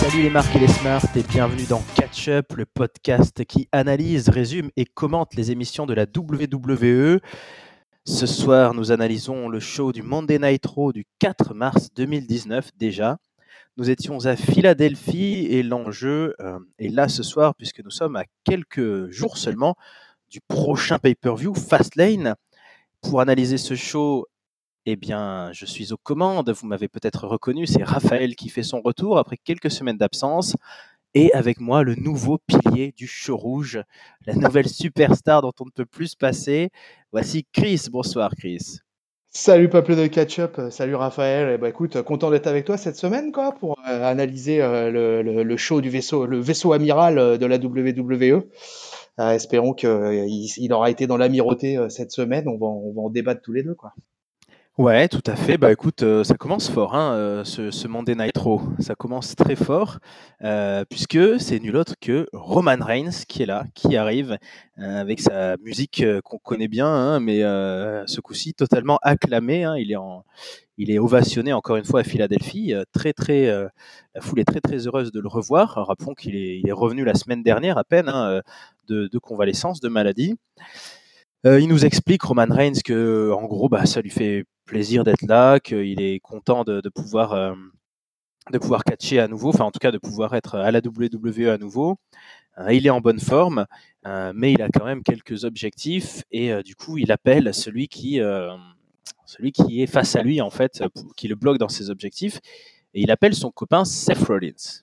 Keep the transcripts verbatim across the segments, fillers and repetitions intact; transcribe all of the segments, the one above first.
Salut les marques et les smarts et bienvenue dans Catch Up, le podcast qui analyse, résume et commente les émissions de la W W E. Ce soir, nous analysons le show du Monday Night Raw du quatre mars deux mille dix-neuf déjà. Nous étions à Philadelphie et l'enjeu euh, est là ce soir puisque nous sommes à quelques jours seulement du prochain pay-per-view Fastlane. Pour analyser ce show, eh bien, je suis aux commandes. Vous m'avez peut-être reconnu, c'est Raphaël qui fait son retour après quelques semaines d'absence. Et avec moi, le nouveau pilier du show rouge, la nouvelle superstar dont on ne peut plus se passer. Voici Chris. Bonsoir, Chris. Salut peuple de Catch-Up, euh, salut Raphaël. Eh ben, écoute, euh, content d'être avec toi cette semaine quoi pour euh, analyser euh, le, le- le show du vaisseau, le vaisseau amiral euh, de la W W E. Euh, espérons qu'il il aura été dans l'amirauté euh, cette semaine. On va, en- on va en débattre tous les deux quoi. Ouais, tout à fait. Bah écoute, euh, ça commence fort, hein, euh, ce, ce Monday Night Raw. Ça commence très fort, euh, puisque c'est nul autre que Roman Reigns qui est là, qui arrive euh, avec sa musique euh, qu'on connaît bien, hein, mais euh, ce coup-ci totalement acclamé. Hein. Il est en, il est ovationné encore une fois à Philadelphie. Euh, très très, euh, la foule est très très heureuse de le revoir. Rappelons qu'il est, il est revenu la semaine dernière à peine hein, euh, de, de convalescence, de maladie. Euh, il nous explique, Roman Reigns, que en gros, bah, ça lui fait plaisir d'être là, qu'il est content de, de pouvoir euh, de pouvoir catcher à nouveau, enfin en tout cas de pouvoir être à la W W E à nouveau. Euh, il est en bonne forme, euh, mais il a quand même quelques objectifs et euh, du coup il appelle celui qui euh, celui qui est face à lui en fait, pour- qui le bloque dans ses objectifs, et il appelle son copain Seth Rollins.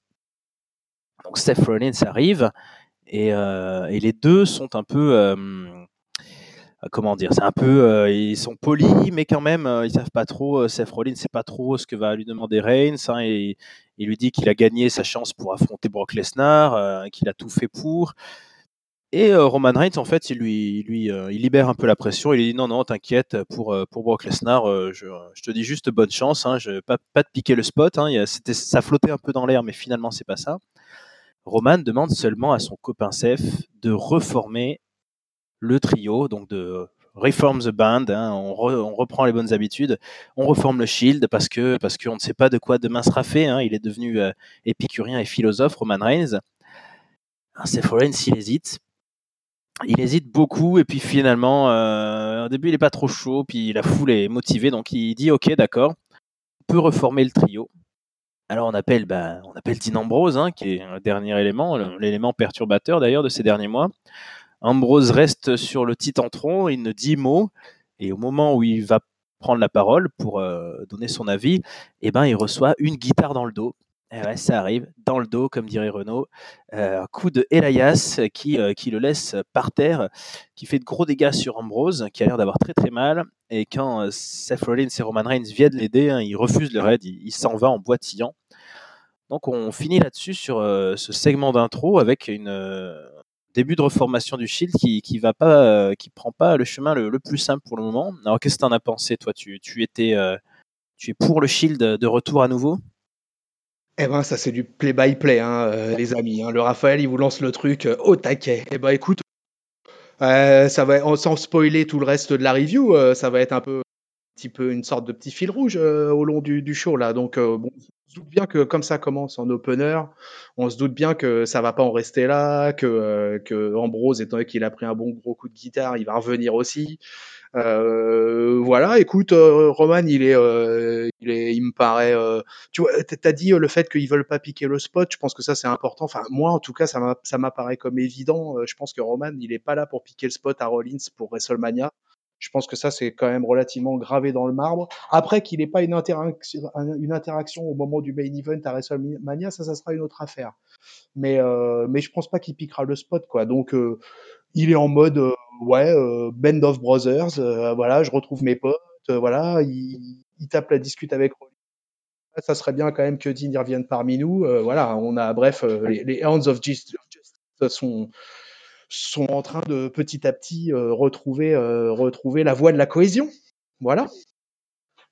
Donc Seth Rollins arrive et, euh, et les deux sont un peu euh, comment dire, c'est un peu, euh, ils sont polis, mais quand même, euh, ils savent pas trop. Euh, Seth Rollins sait pas trop ce que va lui demander Reigns. Hein, et il lui dit qu'il a gagné sa chance pour affronter Brock Lesnar, euh, qu'il a tout fait pour. Et euh, Roman Reigns, en fait, il lui, lui, euh, il libère un peu la pression. Il lui dit non, non, t'inquiète, pour euh, pour Brock Lesnar, euh, je, je te dis juste bonne chance. Hein, je, pas, pas de piquer le spot. Hein, il y a- c'était, ça flottait un peu dans l'air, mais finalement, c'est pas ça. Roman demande seulement à son copain Seth de reformer le trio, donc de reform the band, hein, on, re, on, reprend les bonnes habitudes, on reforme le Shield parce que parce qu'on ne sait pas de quoi demain sera fait. Hein, il est devenu euh, épicurien et philosophe, Roman Reigns. Hein, Seth Rollins, il hésite. Il hésite beaucoup et puis finalement, euh, au début, il n'est pas trop chaud, puis la foule est motivée, donc il dit ok, d'accord, on peut reformer le trio. Alors on appelle, bah, on appelle Dean Ambrose, hein, qui est le dernier élément, l'élément perturbateur d'ailleurs de ces derniers mois. Ambrose reste sur le titantron, il ne dit mot, et au moment où il va prendre la parole pour euh, donner son avis, eh ben, il reçoit une guitare dans le dos. Et ouais, ça arrive, dans le dos, comme dirait Renaud. Euh, un coup de Elias qui, euh, qui le laisse par terre, qui fait de gros dégâts sur Ambrose, qui a l'air d'avoir très très mal. Et quand euh, Seth Rollins et Roman Reigns viennent l'aider, hein, il refuse le raid, il, il s'en va en boitillant. Donc on finit là-dessus sur euh, ce segment d'intro avec une, euh, début de reformation du Shield qui qui va pas, euh, qui prend pas le chemin le, le plus simple pour le moment. Alors qu'est-ce que t'en as pensé toi? Tu, tu étais, euh, tu es pour le Shield de retour à nouveau? Eh ben ça c'est du play by play hein, euh, les amis. Hein. Le Raphaël il vous lance le truc euh, au taquet. Eh ben écoute, euh, ça va sans spoiler tout le reste de la review, euh, ça va être un peu petit peu une sorte de petit fil rouge euh, au long du, du show là. Donc euh, bon, on se doute bien que comme ça commence en opener, on se doute bien que ça va pas en rester là, que, euh, que Ambrose, étant donné qu'il a pris un bon gros coup de guitare, il va revenir aussi. Euh, voilà, écoute, euh, Roman, il est, euh, il est, il me paraît. Euh, tu vois, t'as dit euh, le fait qu'ils veulent pas piquer le spot. Je pense que ça c'est important. Enfin, moi en tout cas, ça m'a, ça m'apparaît comme évident. Euh, je pense que Roman, il est pas là pour piquer le spot à Rollins pour WrestleMania. Je pense que ça c'est quand même relativement gravé dans le marbre. Après qu'il n'ait pas une interaction, une interaction au moment du main event à WrestleMania, ça, ça sera une autre affaire. Mais, euh, mais je pense pas qu'il piquera le spot, quoi. Donc euh, il est en mode euh, ouais euh, Band of Brothers, euh, voilà, je retrouve mes potes, euh, voilà, il, il tape la discute avec Rolly. Ça serait bien quand même que Dean y revienne parmi nous. Euh, voilà, on a bref euh, les, les Hounds of Justice sont sont en train de petit à petit euh, retrouver euh, retrouver la voie de la cohésion. Voilà.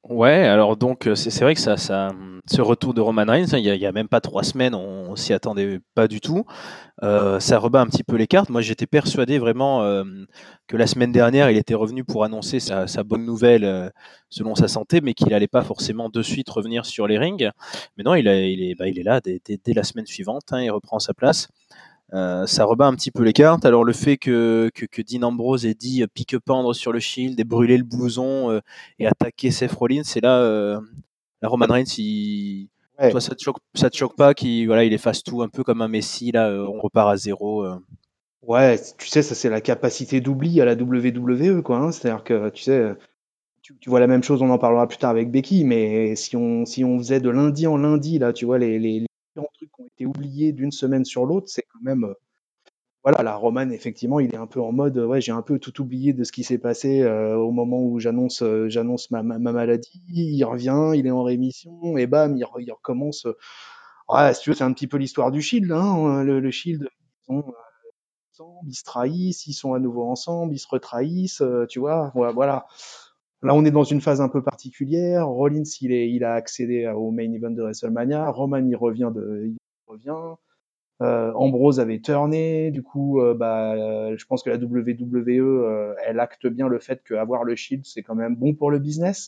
Ouais, alors donc c'est c'est vrai que ça ça, mmh, ce retour de Roman Reigns, hein, il y a il y a même pas trois semaines, on on s'y attendait pas du tout. Heu, ça rebat un petit peu les cartes. Moi, j'étais persuadé vraiment, hem, que la semaine dernière, il était revenu pour annoncer sa sa bonne nouvelle, heu, selon sa santé, mais qu'il allait pas forcément de suite revenir sur les rings. Mais non, il a il est bah, il est là dès dès dès la semaine suivante, hein, il reprend sa place. Heu, ça rebat un petit peu les cartes. Alors le fait que que que Dean Ambrose ait dit, heu, pique-pendre sur le Shield et brûler le blouson, heu, et attaquer Seth Rollins, c'est là, heu, là Roman Reigns, il Ouais. toi ça te choque ça te choque pas qu'il voilà, il efface tout un peu comme un Messi là, heu, on repart à zéro. Heu? Ouais, c tu sais, ça, c'est la capacité d'oubli à la W W E, quoi, hein. C'est-à-dire que, tu sais, heu, tu tu vois la même chose, on en parlera plus tard avec Becky, mais si on si on faisait de lundi en lundi, là, tu vois, les les les différents trucs qui ont été oubliés d'une semaine sur l'autre, c'est quand même, heu, voilà, là, Roman, effectivement, il est un peu en mode, heu, ouais, j'ai un peu tout oublié de ce qui s'est passé, heu, au moment où j'annonce, heu, j'annonce ma ma ma maladie. Il revient, il est en rémission et bam, il re il recommence, heu ouais, si tu veux, c'est un petit peu l'histoire du Shield, hein, le le Shield, ils sont, heu, ensemble, ils se trahissent, ils sont à nouveau ensemble, ils se retrahissent, heu, tu vois? Voi voilà. Là, on est dans une phase un peu particulière. Rollins, il est il a accédé à au main event de WrestleMania. Roman, il revient de il revient. Heu, Ambrose avait turné, du coup, heu, bah, heu, je pense que la W W E, heu, elle acte bien le fait qu'avoir le Shield, c'est quand même bon pour le business.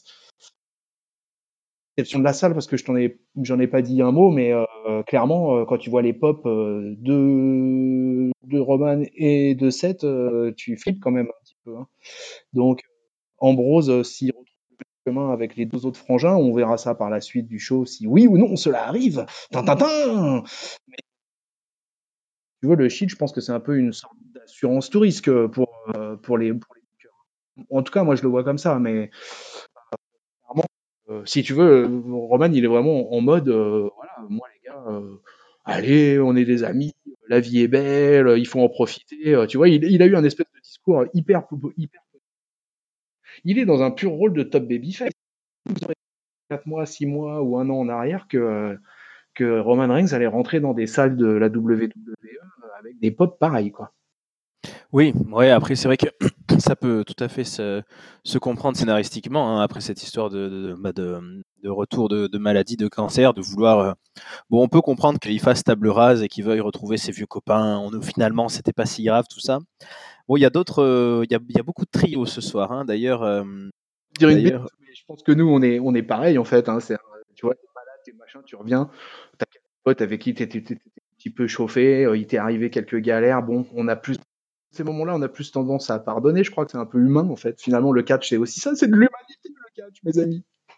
Exception de la salle, parce que je t'en ai j'en ai pas dit un mot, mais heu, clairement, heu, quand tu vois les pops, heu, de de Roman et de Seth, heu, tu flippes quand même un petit peu, hein. Donc Ambrose, heu, s'il retrouve le chemin avec les deux autres frangins, on verra ça par la suite du show, si oui ou non cela arrive. Tin tin tin! Mais tu vois, le Shield, je pense que c'est un peu une sorte d'assurance tout risque, heu, pour, heu, pour les pour les bookers. En tout cas, moi, je le vois comme ça, mais clairement, heu, si tu veux, heu, Roman, il est vraiment en mode, heu, voilà, moi les gars, heu, allez, on est des amis, la vie est belle, il faut en profiter, heu, tu vois? Il il a eu un espèce de discours hyper popo hyper il est dans un pur rôle de top babyface. Vous aurez quatre mois, six mois ou un an en arrière que que Roman Reigns allait rentrer dans des salles de la W W E avec des pops pareils, quoi. Oui, ouais, après c'est vrai que ça peut tout à fait se se comprendre scénaristiquement, hein, après cette histoire de de bah, de, mmh, de retour de de maladie, de cancer, de vouloir, heu bon, on peut comprendre qu'il fasse table rase et qu'il veuille retrouver ses vieux copains. On finalement, c'était pas si grave tout ça. Bon, il y a d'autres, heu, il y a il y a beaucoup de trios ce soir, hein. D'ailleurs, hem, Dire une bêtise, d'ailleurs mais je pense que nous, on est on est pareil, en fait, hein. C'est, heu, tu vois, tu es malade, tu es machin, tu reviens, tu as quelques potes avec qui tu étais tu étais un petit peu chauffé, heu, il t'est arrivé quelques galères. Bon, on a plus ces moments-là, on a plus tendance à pardonner. Je crois que c'est un peu humain, en fait. Finalement, le catch, c'est aussi ça, c'est de l'humanité, le catch, mes amis.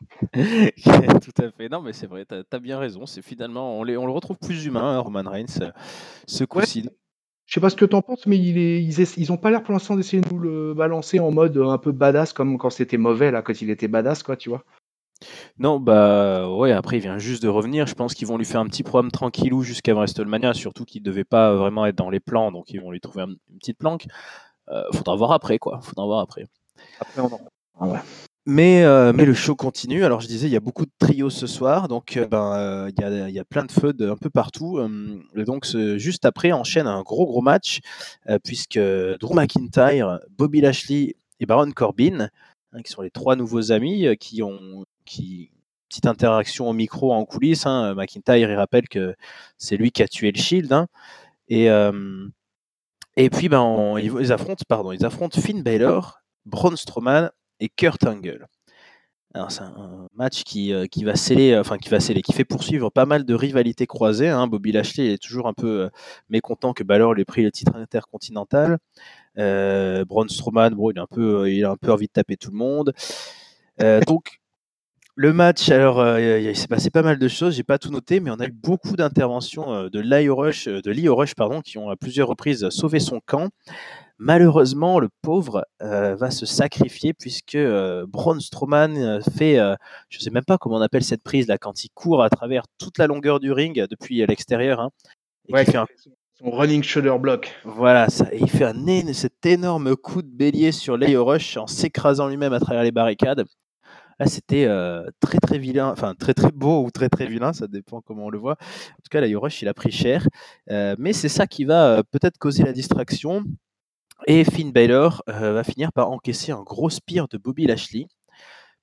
tout à fait. Non, mais c'est vrai, tu as bien raison. C'est finalement on les on le retrouve plus humain, hein, Roman Reigns, heu, ce Ouais, coup-ci. je sais pas ce que tu en penses, mais il est ils ess ils ont pas l'air pour l'instant d'essayer de nous le balancer en mode, heu, un peu badass comme quand c'était mauvais là, quand il était badass quoi, tu vois? Non, bah, ouais, après il vient juste de revenir. Je pense qu'ils vont lui faire un petit programme tranquillou jusqu'à WrestleMania, surtout qu'il devait pas vraiment être dans les plans, donc ils vont lui trouver un une petite planque. Heu, faudra voir après, quoi, faudra voir après. Après on en ah ouais. Mais heu, mais le show continue. Alors je disais, il y a beaucoup de trios ce soir, donc heu, ben, heu, il y a il y a plein de feuds un peu partout, hem et donc ce juste après enchaîne un gros, gros match, heu, puisque Drew McIntyre, Bobby Lashley et Baron Corbin, hein, qui sont les trois nouveaux amis, heu, qui ont qui petite interaction au micro en coulisses, hein. McIntyre, il rappelle que c'est lui qui a tué le Shield, hein et hem et puis, ben, on ils ils affrontent pardon, ils affrontent Finn Balor, Braun Strowman et Kurt Angle. Alors c'est un match qui, heu, qui va sceller, euh, enfin qui va sceller, qui fait poursuivre pas mal de rivalités croisées, hein. Bobby Lashley est toujours un peu, heu, mécontent que Balor lui ait pris le titre intercontinental. Heu, Braun Strowman, bon, il a un peu, heu, il a un peu envie de taper tout le monde. Heu, donc le match, alors, heu, il il s'est passé pas mal de choses, j'ai pas tout noté, mais on a eu beaucoup d'interventions, heu, de Lio Rush, heu, de Lio Rush pardon, qui ont à plusieurs reprises sauvé son camp. Malheureusement, le pauvre, heu, va se sacrifier puisque, heu, Braun Strowman, heu, fait, heu, je sais même pas comment on appelle cette prise là, quand il court à travers toute la longueur du ring euh, depuis, heu, l'extérieur, hein, et qui Ouais, fait qui un fait son son running shoulder block. voilà ça et il fait un éne cet énorme coup de bélier sur Lio Rush en s'écrasant lui-même à travers les barricades. Là, c'était, heu, très, très vilain, enfin très, très beau ou très, très vilain, ça dépend comment on le voit. En tout cas, Lio Rush, il a pris cher, heu, mais c'est ça qui va, heu, peut-être causer la distraction et Finn Balor, heu, va finir par encaisser un gros spear de Bobby Lashley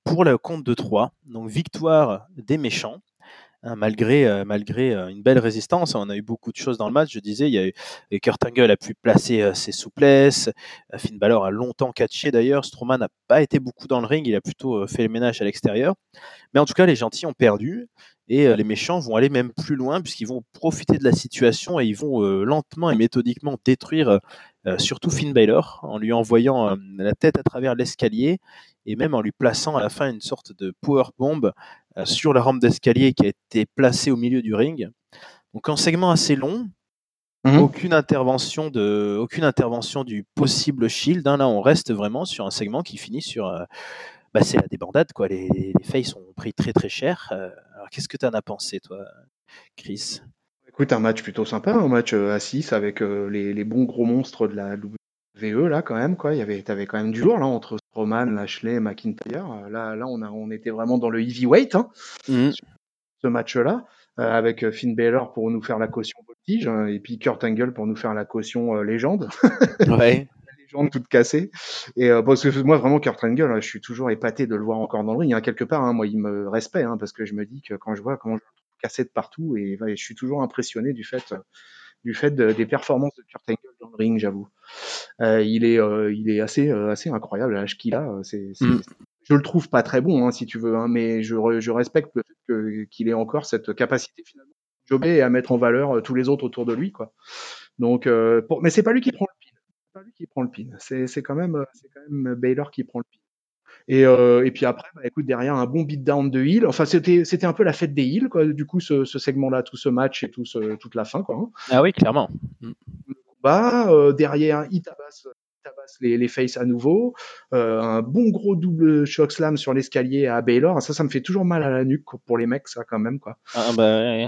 pour le compte de trois. Donc victoire des méchants. Hein, malgré, euh, malgré euh, une belle résistance, on a eu beaucoup de choses dans le match. Je disais, il y a eu, Kurt Angle a pu placer euh, ses souplesses. Euh, Finn Balor a longtemps catché d'ailleurs. Strowman n'a pas été beaucoup dans le ring, il a plutôt euh, fait le ménage à l'extérieur. Mais en tout cas, les gentils ont perdu et euh, les méchants vont aller même plus loin puisqu'ils vont profiter de la situation et ils vont euh, lentement et méthodiquement détruire euh, surtout Finn Balor en lui envoyant euh, la tête à travers l'escalier et même en lui plaçant à la fin une sorte de power bomb euh, sur la rampe d'escalier qui a été placée au milieu du ring. Donc un segment assez long, mmh. aucune intervention de, aucune intervention du possible Shield. Hein. Là, on reste vraiment sur un segment qui finit sur, euh, bah, c'est la débandade quoi. Les, les faces ont pris très très cher. Euh, alors qu'est-ce que tu en as pensé, toi, Chris? Écoute, un match plutôt sympa, un match euh, à six avec euh, les, les bons gros monstres de la W W E là quand même quoi. Il y avait, t'avais quand même du lourd là entre Strowman, Lashley, McIntyre. Là, là, on a, on était vraiment dans le heavyweight hein, Mmh. sur ce match-là, euh, avec Finn Balor pour nous faire la caution voltige hein, et puis Kurt Angle pour nous faire la caution euh, légende. Ouais. La légende toute cassée. Et euh, parce que moi vraiment Kurt Angle, hein, je suis toujours épaté de le voir encore dans le ring. Hein, quelque part, hein, moi il me respecte hein, parce que je me dis que quand je vois comment je le trouve cassé de partout et ouais, je suis toujours impressionné du fait du fait de, des performances de Kurt Angle dans le ring, j'avoue. Euh, il est, euh, il est assez, euh, assez incroyable à l'âge qu'il a. C'est, c'est, Mmh. je le trouve pas très bon, hein, si tu veux, hein, mais je, re, je respecte le fait que, qu'il ait encore cette capacité finalement à jobber et à mettre en valeur euh, tous les autres autour de lui, quoi. Donc, euh, pour, mais c'est pas lui qui prend le pin. C'est pas lui qui prend le pin. C'est, c'est quand même, c'est quand même Baylor qui prend le pin. Et, euh, et puis après, bah, écoute, derrière un bon beatdown de Hill. Enfin, c'était, c'était un peu la fête des Hills, quoi. Du coup, ce, ce segment-là, tout ce match et tout ce, toute la fin, quoi. Hein. Ah oui, clairement. Mmh. Le combat, euh, derrière, il tabasse, il tabasse les, les faces à nouveau. Euh, un bon gros double chokeslam sur l'escalier à Baylor. Ça, ça me fait toujours mal à la nuque pour les mecs, ça, quand même, quoi. Ah bah ouais.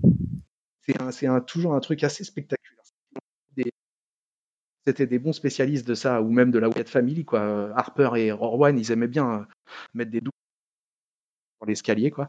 C'est, un, c'est un, toujours un truc assez spectaculaire. Des, c'était des bons spécialistes de ça, ou même de la Wyatt Family, quoi. Harper et Rowan, ils aimaient bien mettre des doubles sur l'escalier, quoi.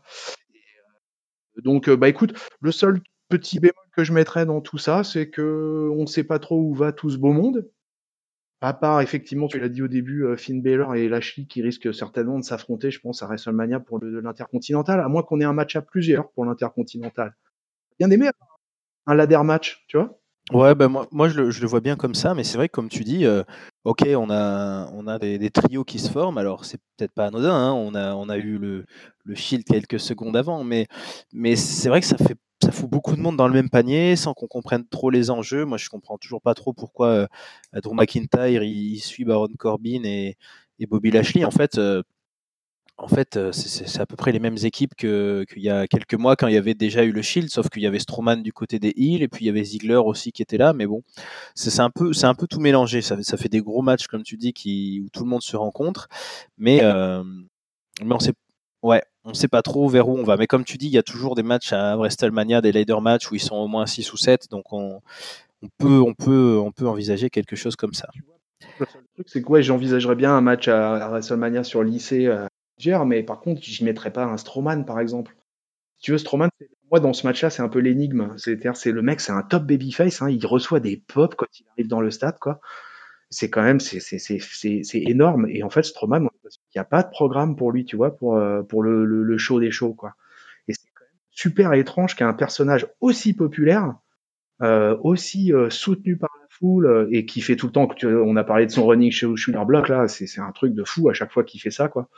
Donc, euh, bah écoute, le seul petit bémol que je mettrais dans tout ça, c'est que on ne sait pas trop où va tout ce beau monde. À part, effectivement, tu l'as dit au début, euh, Finn Balor et Lashley qui risquent certainement de s'affronter, je pense, à WrestleMania pour le, l'Intercontinental, à moins qu'on ait un match à plusieurs pour l'Intercontinental. Bien aimé un ladder match, tu vois. Ouais, bah moi, moi je, le, je le vois bien comme ça, mais c'est vrai que comme tu dis, euh, ok, on a, on a des, des trios qui se forment, alors c'est peut-être pas anodin, hein, on, a, on a eu le, le Shield quelques secondes avant, mais, mais c'est vrai que ça fait ça fout beaucoup de monde dans le même panier sans qu'on comprenne trop les enjeux. Moi, je comprends toujours pas trop pourquoi euh, Drew McIntyre il, il suit Baron Corbin et, et Bobby Lashley. En fait, euh, En fait, euh, c'est c'est- c'est à peu près les mêmes équipes que qu'il y a quelques mois quand il y avait déjà eu le Shield, sauf qu'il y avait Strowman du côté des Heels et puis il y avait Ziggler aussi qui était là. Mais bon, c'est c'est un peu, c'est un peu tout mélangé. Ça, fait- ça fait des gros matchs comme tu dis qui où tout le monde se rencontre, mais euh, mais on sait, ouais, on sait pas trop vers où on va. Mais comme tu dis, il y a toujours des matchs à WrestleMania, des ladder matchs où ils sont au moins six ou sept, donc on, on peut on peut on peut envisager quelque chose comme ça. Le seul truc, c'est que ouais, j'envisagerais bien un match à, à WrestleMania sur lycée, euh, mais par contre, j'y mettrais pas un Strowman, par exemple. Si tu veux, Strowman, c'est- moi, dans ce match-là, c'est un peu l'énigme. C'est-à-dire, c'est le mec, c'est un top babyface, hein, il reçoit des pops quand il arrive dans le stade, quoi. C'est quand même, c'est, c'est, c'est, c'est, c'est énorme. Et en fait, Strowman, on a l'impression qu'il n'y a pas de programme pour lui, tu vois, pour, euh, pour le, le, le show des shows, quoi. Et c'est quand même super étrange qu'un personnage aussi populaire, euh, aussi euh, soutenu par la foule, euh, et qui fait tout le temps, que tu- on a parlé de son running show Shooter Block, là, c'est, c'est un truc de fou à chaque fois qu'il fait ça, quoi.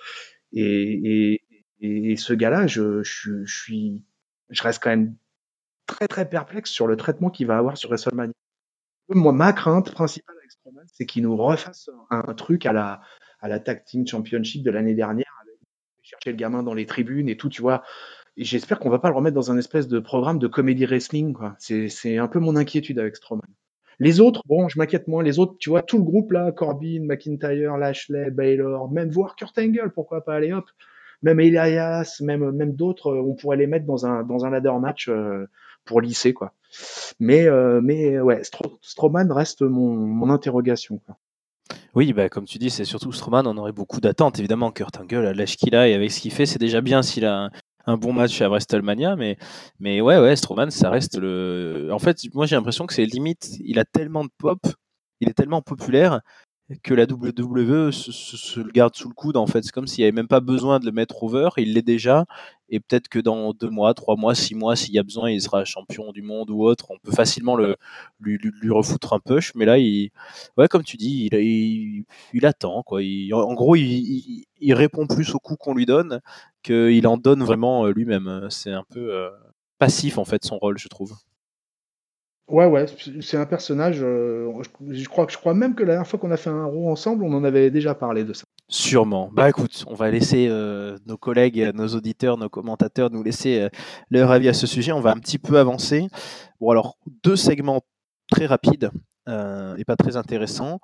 Et, et, et ce gars-là, je, je, je suis, je reste quand même très très perplexe sur le traitement qu'il va avoir sur WrestleMania. Moi, ma crainte principale avec Strowman, c'est qu'il nous refasse un, un truc à la, à la Tag Team Championship de l'année dernière, avec chercher le gamin dans les tribunes et tout, tu vois. Et j'espère qu'on va pas le remettre dans un espèce de programme de comédie wrestling, quoi. C'est, c'est un peu mon inquiétude avec Strowman. Les autres, bon, je m'inquiète moins. Les autres, tu vois, tout le groupe là, Corbin, McIntyre, Lashley, Baylor, même voir Kurt Angle, pourquoi pas, allez hop. Même Elias, même, même d'autres, euh, on pourrait les mettre dans un, dans un ladder match euh, pour lisser, quoi. Mais, euh, mais ouais, Stro- Strowman reste mon, mon interrogation, quoi. Oui, bah, comme tu dis, c'est surtout Strowman, on aurait beaucoup d'attentes. Évidemment, Kurt Angle, à l'âge qu'il a et avec ce qu'il fait, c'est déjà bien s'il a un, un bon match à WrestleMania. Mais, mais ouais, ouais, Strowman, ça reste le. En fait, moi, j'ai l'impression que c'est limite, il a tellement de pop, il est tellement populaire que la W W E se, se- se le garde sous le coude en fait. C'est comme s'il n'y avait même pas besoin de le mettre over, il l'est déjà. Et peut-être que dans deux mois, trois mois, six mois, s'il y a besoin, il sera champion du monde ou autre. On peut facilement le, lui, lui, lui refoutre un push. Mais là, il, ouais, comme tu dis, il, il, il attend. Quoi. Il, en gros, il, il, il répond plus aux coups qu'on lui donne qu'il en donne vraiment euh, lui-même. C'est un peu euh, passif en fait son rôle, je trouve. Ouais, ouais, c'est c'est un personnage. euh, je, je crois que je crois même que la dernière fois qu'on a fait un Raw ensemble, on en avait déjà parlé de ça. Sûrement. Bah écoute, on va laisser euh, nos collègues, euh, nos auditeurs, nos commentateurs nous laisser euh, leur avis à ce sujet. On va un petit peu avancer. Bon alors, deux segments très rapides euh, et pas très intéressants.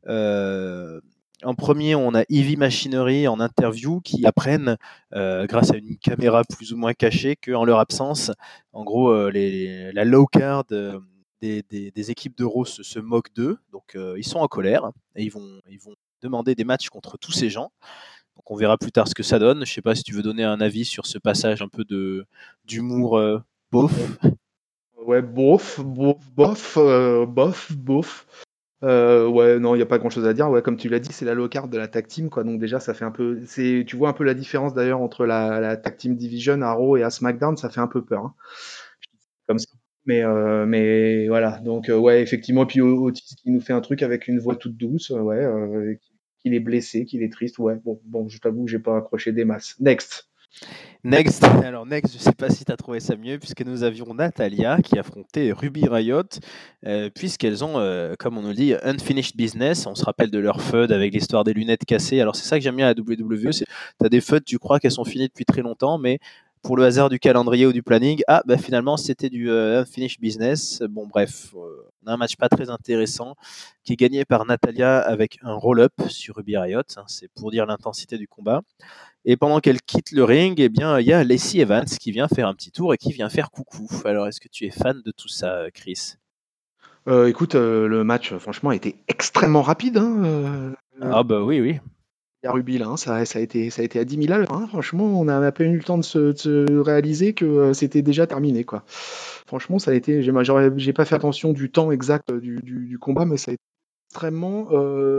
Euh, en premier, on a Heavy Machinery en interview qui apprennent, euh, grâce à une caméra plus ou moins cachée, qu'en leur absence, en gros, euh, les, la low card euh, des, des, des équipes d'Euro se, se moquent d'eux. Donc euh, ils sont en colère et ils vont, ils vont demander des matchs contre tous ces gens. Donc on verra plus tard ce que ça donne. Je sais pas si tu veux donner un avis sur ce passage un peu de d'humour euh, beauf. Ouais, bof, bof, bof, euh, bof, bof. Euh, ouais, non, il n'y a pas grand-chose à dire. Ouais, comme tu l'as dit, c'est la low card de la tag team, quoi. Donc déjà, ça fait un peu. C'est, tu vois un peu la différence d'ailleurs entre la, la tag team division à Raw et à SmackDown, ça fait un peu peur, hein, comme ça. Mais, euh, mais voilà. Donc euh, ouais, effectivement. Et puis O- Otis qui nous fait un truc avec une voix toute douce, euh, ouais, euh, qu'il est blessé, qu'il est triste. Ouais, bon, bon, je t'avoue, j'ai pas accroché des masses. Next. Next, alors Next, je sais pas si tu as trouvé ça mieux, puisque nous avions Natalia qui affrontait Ruby Riot, euh, puisqu'elles ont, euh, comme on nous dit, unfinished business. On se rappelle de leur feud avec l'histoire des lunettes cassées. Alors c'est ça que j'aime bien à la W W E, c'est tu as des feuds, tu crois qu'elles sont finies depuis très longtemps, mais pour le hasard du calendrier ou du planning, ah bah finalement c'était du euh, unfinished business. Bon bref, euh, on a un match pas très intéressant qui est gagné par Natalia avec un roll-up sur Ruby Riot. Hein, c'est pour dire l'intensité du combat. Et pendant qu'elle quitte le ring, eh bien, il y a Lacey Evans qui vient faire un petit tour et qui vient faire coucou. Alors, est-ce que tu es fan de tout ça, Chris? Euh, écoute, euh, le match, euh, franchement, a été extrêmement rapide, hein. euh, Ah bah oui, oui. Il y a Ruby là, hein, ça, ça a été, ça a été à dix mille à l'heure, hein. Franchement, on a à peine eu le temps de se, de se réaliser que euh, c'était déjà terminé, quoi. Franchement, ça a été. J'ai j'aurais- j'ai pas fait attention du temps exact euh, du, du- du combat, mais ça a été extrêmement euh,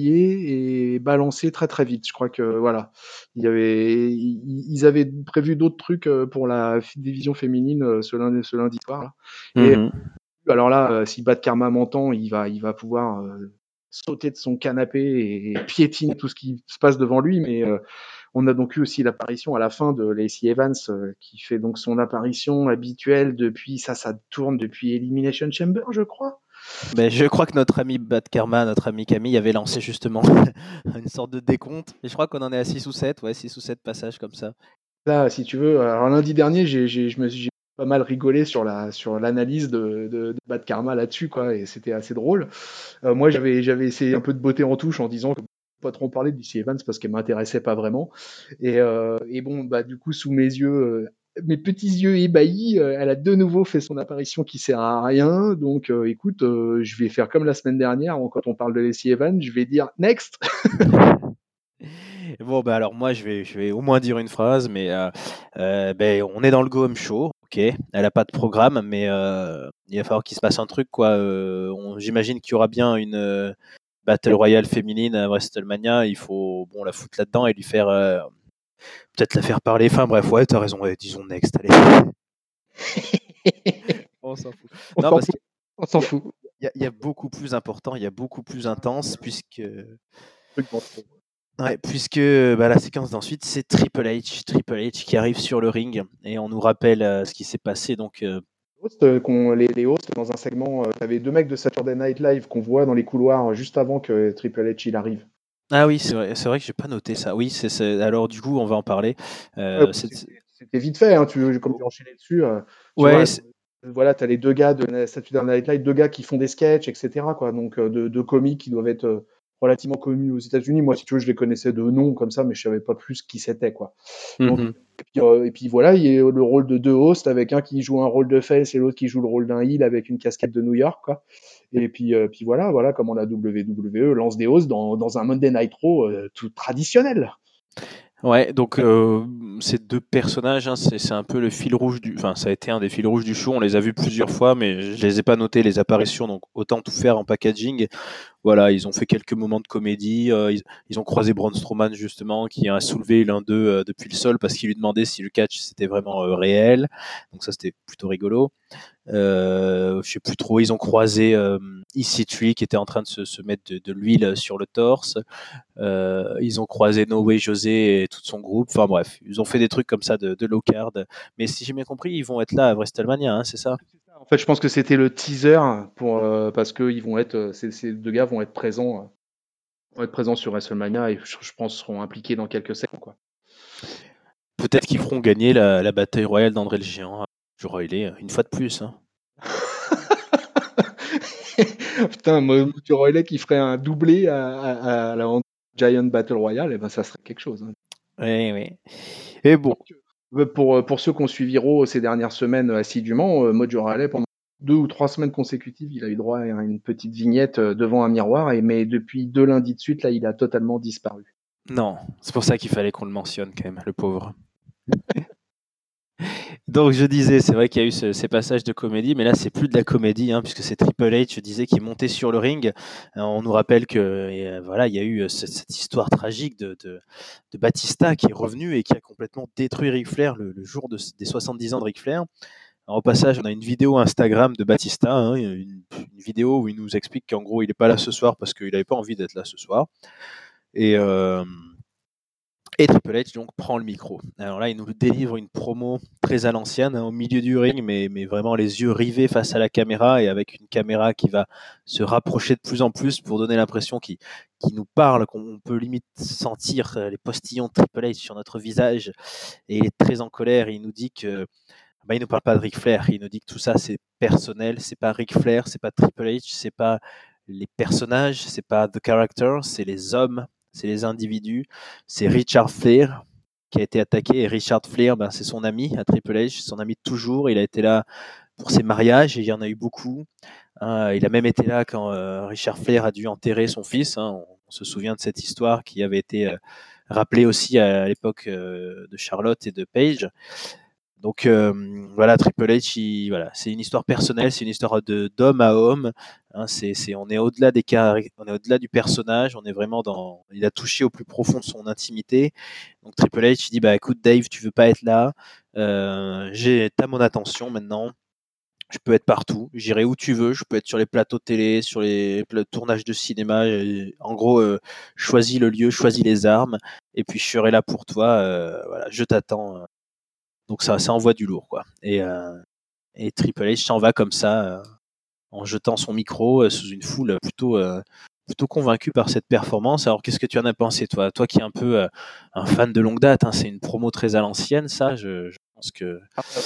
envoyé et balancé très très vite. Je crois que voilà, il y avait, ils ils avaient prévu d'autres trucs euh, pour la f- division féminine euh, ce lundi, ce lundi soir, là. Et Mhm. alors là, euh, si Bad Karma m'entend, il va, il va pouvoir euh, sauter de son canapé et, et piétiner tout ce qui se passe devant lui. Mais euh, on a donc eu aussi l'apparition à la fin de Lacey Evans, euh, qui fait donc son apparition habituelle depuis, ça, ça tourne depuis Elimination Chamber, je crois. Ben, je crois que notre ami Bad Karma, notre ami Camille, avait lancé justement une sorte de décompte. Et je crois qu'on en est à six ou sept, ouais, six ou sept passages comme ça. Là, si tu veux, alors lundi dernier, j'ai, j'ai, je me suis j'ai pas mal rigolé sur la sur l'analyse de, de, de Bad Karma là-dessus, quoi, et c'était assez drôle. Euh, moi, j'avais j'avais essayé un peu de botter en touche en disant que pas trop parler de D C Evans parce qu'elle m'intéressait pas vraiment. Et, euh, et bon, bah du coup, sous mes yeux, euh, mes petits yeux ébahis, euh, elle a de nouveau fait son apparition qui sert à rien. Donc, euh, écoute, euh, je vais faire comme la semaine dernière quand on parle de Lacey Evans, je vais dire next. Bon, bah alors moi, je vais, je vais au moins dire une phrase, mais euh, euh, ben, on est dans le Go Home Show, ok. Elle n'a pas de programme, mais euh, il va falloir qu'il se passe un truc, quoi. Euh, on- j'imagine qu'il y aura bien une euh, Battle Royale féminine à WrestleMania. Il faut bon, la foutre là-dedans et lui faire euh, peut-être la faire parler. Enfin bref, ouais, t'as raison, ouais, disons next, allez. On s'en fout. On Non, s'en parce fout. qu'il On s'en y a, fout. il y a- il y a beaucoup plus important, il y a beaucoup plus intense, puisque Truc dans le- Ouais, puisque bah, la séquence d'ensuite, c'est Triple H, Triple H qui arrive sur le ring et on nous rappelle euh, ce qui s'est passé. Donc, euh, hosts, euh, qu'on- les, les hosts dans un segment, tu avais deux mecs de Saturday Night Live qu'on voit dans les couloirs euh, juste avant que Triple H il arrive. ah oui, c'est vrai, c'est vrai que j'ai pas noté ça. Oui, c'est, c'est- alors du coup, on va en parler. Ouais, Euh, bon, c'est- c'était c'était vite fait, hein, tu, comme tu enchaîné dessus, euh, tu ouais, vois, c'est- euh, voilà, tu as les deux gars de la Saturday Night Live, deux gars qui font des sketchs, et cetera, quoi, donc euh, de, de comiques qui doivent être euh, relativement connus aux États-Unis. Moi, si tu veux, je les connaissais de nom comme ça, mais je savais pas plus qui c'était, quoi. Donc, Mhm. et puis, euh, et puis voilà, il y a le rôle de deux hosts avec un qui joue un rôle de face et l'autre qui joue le rôle d'un heel avec une casquette de New York, quoi. Et puis, euh, puis voilà, voilà comment la W W E lance des hosts dans, dans un Monday Night Raw euh, tout traditionnel. Ouais, donc euh, ces deux personnages, hein, c'est c'est un peu le fil rouge du, enfin ça a été un des fils rouges du show. On les a vus plusieurs fois, mais je les ai pas notés les apparitions, donc autant tout faire en packaging. Voilà, ils ont fait quelques moments de comédie. euh, ils, ils ont croisé Braun Strowman justement, qui a soulevé l'un d'eux euh, depuis le sol parce qu'il lui demandait si le catch c'était vraiment euh, réel. Donc ça c'était plutôt rigolo. Euh, je sais plus trop. Ils ont croisé euh, E C trois qui était en train de se, se mettre de, de l'huile sur le torse. Euh, ils ont croisé No Way José et tout son groupe. Enfin bref, ils ont fait des trucs comme ça de, de low card. Mais si j'ai bien compris, ils vont être là à WrestleMania, hein, c'est ça? En fait, je pense que c'était le teaser pour, euh, parce que ils vont être, euh, ces, ces deux gars vont être présents, euh, vont être présents sur WrestleMania et je, je pense seront impliqués dans quelques scènes, quoi. Peut-être qu'ils feront gagner la, la bataille royale d'André le Géant. Joe Riley, une fois de plus. Hein. Putain, Mojo Rawley qui ferait un doublé à, à- à la Giant Battle Royale, et ben ça serait quelque chose, hein. Oui, oui. Et bon, Euh, Pour, euh, pour ceux qui ont suivi Raw ces dernières semaines assidûment, euh, Mojo Rawley, pendant deux ou trois semaines consécutives, il a eu droit à une petite vignette euh, devant un miroir, et, mais depuis deux lundis de suite, là, il a totalement disparu. non, c'est pour ça qu'il fallait qu'on le mentionne quand même, le pauvre. Donc je disais, c'est vrai qu'il y a eu ce- ces passages de comédie, mais là c'est plus de la comédie, hein, puisque c'est Triple H, je disais, qui est monté sur le ring. Euh, on nous rappelle que euh, voilà, il y a eu euh, cette, cette histoire tragique de, de, de Batista qui est revenu et qui a complètement détruit Ric Flair le, le jour de- des soixante-dix ans de Ric Flair. Alors, au passage, on a une vidéo Instagram de Batista, hein, une, une vidéo où il nous explique qu'en gros il n'est pas là ce soir parce qu'il n'avait pas envie d'être là ce soir. Et, euh, et Triple H donc prend le micro. Alors là, il nous délivre une promo très à l'ancienne, hein, au milieu du ring, mais, mais vraiment les yeux rivés face à la caméra et avec une caméra qui va se rapprocher de plus en plus pour donner l'impression qu'il qu'il nous parle, qu'on peut limite sentir euh, les postillons de Triple H sur notre visage. Et il est très en colère. Et il nous dit que bah, il ne nous parle pas de Ric Flair. Il nous dit que tout ça c'est personnel. C'est pas Ric Flair, c'est pas Triple H, c'est pas les personnages, c'est pas the character, c'est les hommes, c'est les individus. C'est Richard Flair qui a été attaqué et Richard Flair, ben, c'est son ami à Triple H, son ami de toujours. Il a été là pour ses mariages et il y en a eu beaucoup. Hein, il a même été là quand euh, Richard Flair a dû enterrer son fils. Hein. On, on se souvient de cette histoire qui avait été euh, rappelée aussi à l'époque euh, de Charlotte et de Paige. Donc euh, voilà, Triple H, il, voilà, c'est une histoire personnelle, c'est une histoire de d'homme à homme. Hein, c'est, c'est, on est au-delà des cas, on est au-delà du personnage, on est vraiment dans. Il a touché au plus profond de son intimité. Donc Triple H il dit bah écoute Dave, tu veux pas être là, euh, j'ai t'as mon attention maintenant. Je peux être partout, j'irai où tu veux, je peux être sur les plateaux de télé, sur les pla- tournages de cinéma. Et en gros, euh, choisis le lieu, choisis les armes, et puis je serai là pour toi. Euh, voilà, je t'attends. Donc ça, ça envoie du lourd, quoi. Et, euh, et Triple H s'en va comme ça, euh, en jetant son micro euh, sous une foule plutôt, euh, plutôt convaincue par cette performance. Alors qu'est-ce que tu en as pensé, toi? Toi qui es un peu euh, un fan de longue date, hein, c'est une promo très à l'ancienne, ça. Je, je pense que. Ah, ouais,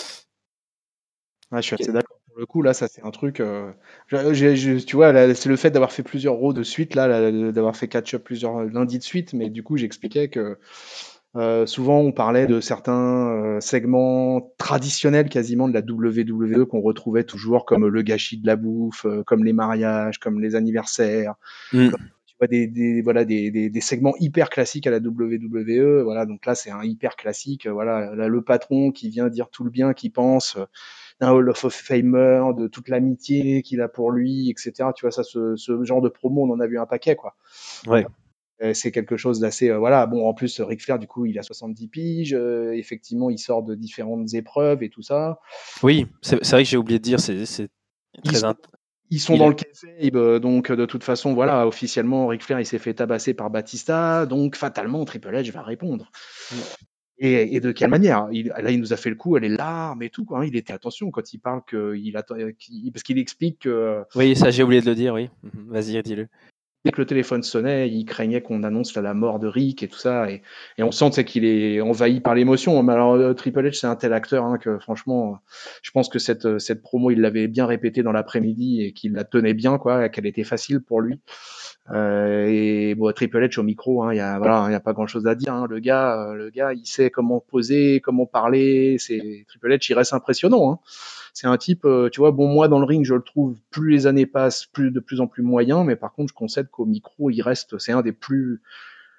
ouais, je suis assez d'accord. Pour le coup, là, ça c'est un truc. euh, je- je- je- tu vois, là, c'est le fait d'avoir fait plusieurs Raw de suite, là, là, d'avoir fait catch-up plusieurs lundis de suite, mais du coup, j'expliquais que euh, souvent on parlait de certains euh, segments traditionnels quasiment de la W W E qu'on retrouvait toujours, comme le gâchis de la bouffe, euh, comme les mariages, comme les anniversaires, comme Mm. tu vois des, des voilà des, des, des segments hyper classiques à la W W E. Voilà, donc là c'est un hyper classique. Voilà, là, le patron qui vient dire tout le bien qu'il pense d'un Hall of Famer, de toute l'amitié qu'il a pour lui, et cetera. Tu vois, ça, ce, ce genre de promo, on en a vu un paquet, quoi. Ouais. Euh, c'est quelque chose d'assez, euh, voilà. Bon, en plus, Ric Flair, du coup, il a soixante-dix piges. Euh, effectivement, il sort de différentes épreuves et tout ça. Oui, c'est, c'est vrai que j'ai oublié de dire, c'est, c'est Ils très sont, int- ils sont il dans a- le kayfabe, euh, donc de toute façon, voilà, officiellement, Ric Flair, il s'est fait tabasser par Batista, donc fatalement, Triple H va répondre. Mm. Et, et de quelle manière? Il, là, il nous a fait le coup, les larmes et tout, quoi, hein. Il était, attention, quand il parle que il attend, qu'il- parce qu'il explique que Oui, ça j'ai oublié de le dire, oui. Mhm. Vas-y, dis-le. dès que le téléphone sonnait, il craignait qu'on annonce là, la mort de Rick et tout ça. Et, et on sent c'est qu'il est envahi par l'émotion. Mais alors, euh, Triple H, c'est un tel acteur hein, que franchement, je pense que cette, cette promo, il l'avait bien répété dans l'après-midi et qu'il la tenait bien, quoi, qu'elle était facile pour lui. Euh, et bon, Triple H au micro, hein, il y a voilà, il y a pas grand-chose à dire. Hein. Le gars, euh, le gars, il sait comment poser, comment parler. C'est Triple H, il reste impressionnant. Hein. C'est un type, euh, tu vois, bon, moi dans le ring, je le trouve, plus les années passent, plus de plus en plus moyen, mais par contre, je concède qu'au micro, il reste, c'est un des plus,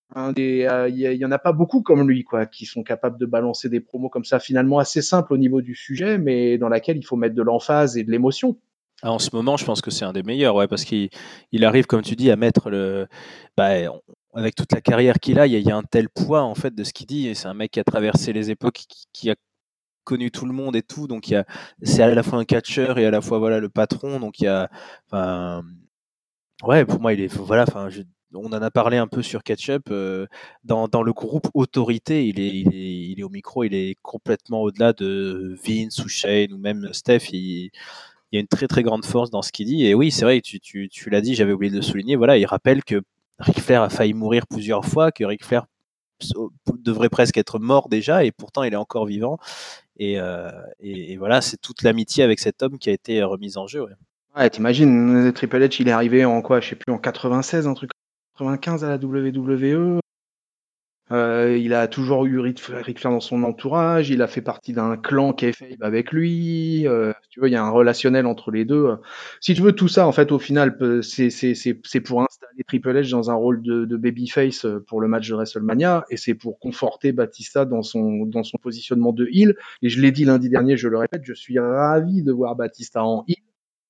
Un des, euh, il euh, y, y, en a pas beaucoup comme lui, quoi, qui sont capables de balancer des promos comme ça, finalement assez simples au niveau du sujet, mais dans laquelle il faut mettre de l'emphase et de l'émotion. Ah, en ce moment, je pense que c'est un des meilleurs, ouais, parce qu'il il arrive, comme tu dis, à mettre le. Bah, on, avec toute la carrière qu'il a, il y, a, il y a un tel poids en fait de ce qu'il dit. Et c'est un mec qui a traversé les époques, qui, qui a connu tout le monde et tout. Donc il y a, c'est à la fois un catcheur et à la fois voilà le patron. Donc il y a, enfin, ouais, pour moi, il est, voilà, enfin, je, on en a parlé un peu sur Ketchup. Euh, dans, dans le groupe Autorité, il est, il est, il est au micro, il est complètement au-delà de Vince ou Shane ou même Steph. Il, il y a une très très grande force dans ce qu'il dit. Et oui, c'est vrai, tu, tu, tu l'as dit, j'avais oublié de le souligner. Voilà, il rappelle que Ric Flair a failli mourir plusieurs fois, que Ric Flair devrait presque être mort déjà, et pourtant il est encore vivant. Et, euh, et, et voilà, c'est toute l'amitié avec cet homme qui a été remise en jeu. Ouais, ouais, t'imagines, Triple H, il est arrivé en quoi, je sais plus, en quatre-vingt-seize, un truc quatre-vingt-quinze à la W W E. Euh, il a toujours eu Ric Flair dans son entourage, il a fait partie d'un clan qui est fait avec lui. Euh, tu vois, il y a un relationnel entre les deux. Si tu veux, tout ça, en fait, au final, c'est, c'est, c'est, c'est pour installer Triple H dans un rôle de, de babyface pour le match de WrestleMania, et c'est pour conforter Batista dans son, dans son positionnement de heel. Et je l'ai dit lundi dernier, je le répète, je suis ravi de voir Batista en heel,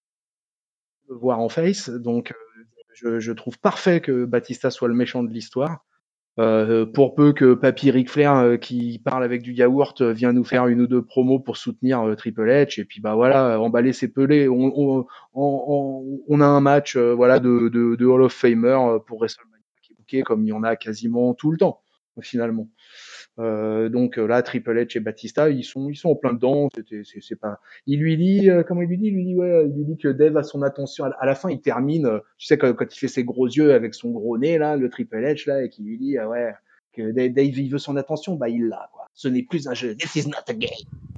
de le voir en face. Donc, je, je trouve parfait que Batista soit le méchant de l'histoire. Euh, pour peu que Papy Ric Flair, euh, qui parle avec du yaourt, euh, vient nous faire une ou deux promos pour soutenir euh, Triple H, et puis bah voilà, emballer ses pelés, on, on, on, on a un match euh, voilà de, de, de Hall of Famer euh, pour WrestleMania qui est booké comme il y en a quasiment tout le temps finalement. Euh, donc euh, là, Triple H et Batista, ils sont, ils sont en plein dedans. C'était, c'est, c'est pas. Il lui dit, euh, comment il lui dit, il lui dit, ouais, il lui dit que Dave a son attention. À la fin, il termine, euh, tu sais, quand, quand il fait ses gros yeux avec son gros nez là, le Triple H là, et qui lui dit, ah ouais, que Dave, Dave, il veut son attention, bah il l'a, quoi. Ce n'est plus un jeu. This is not a game.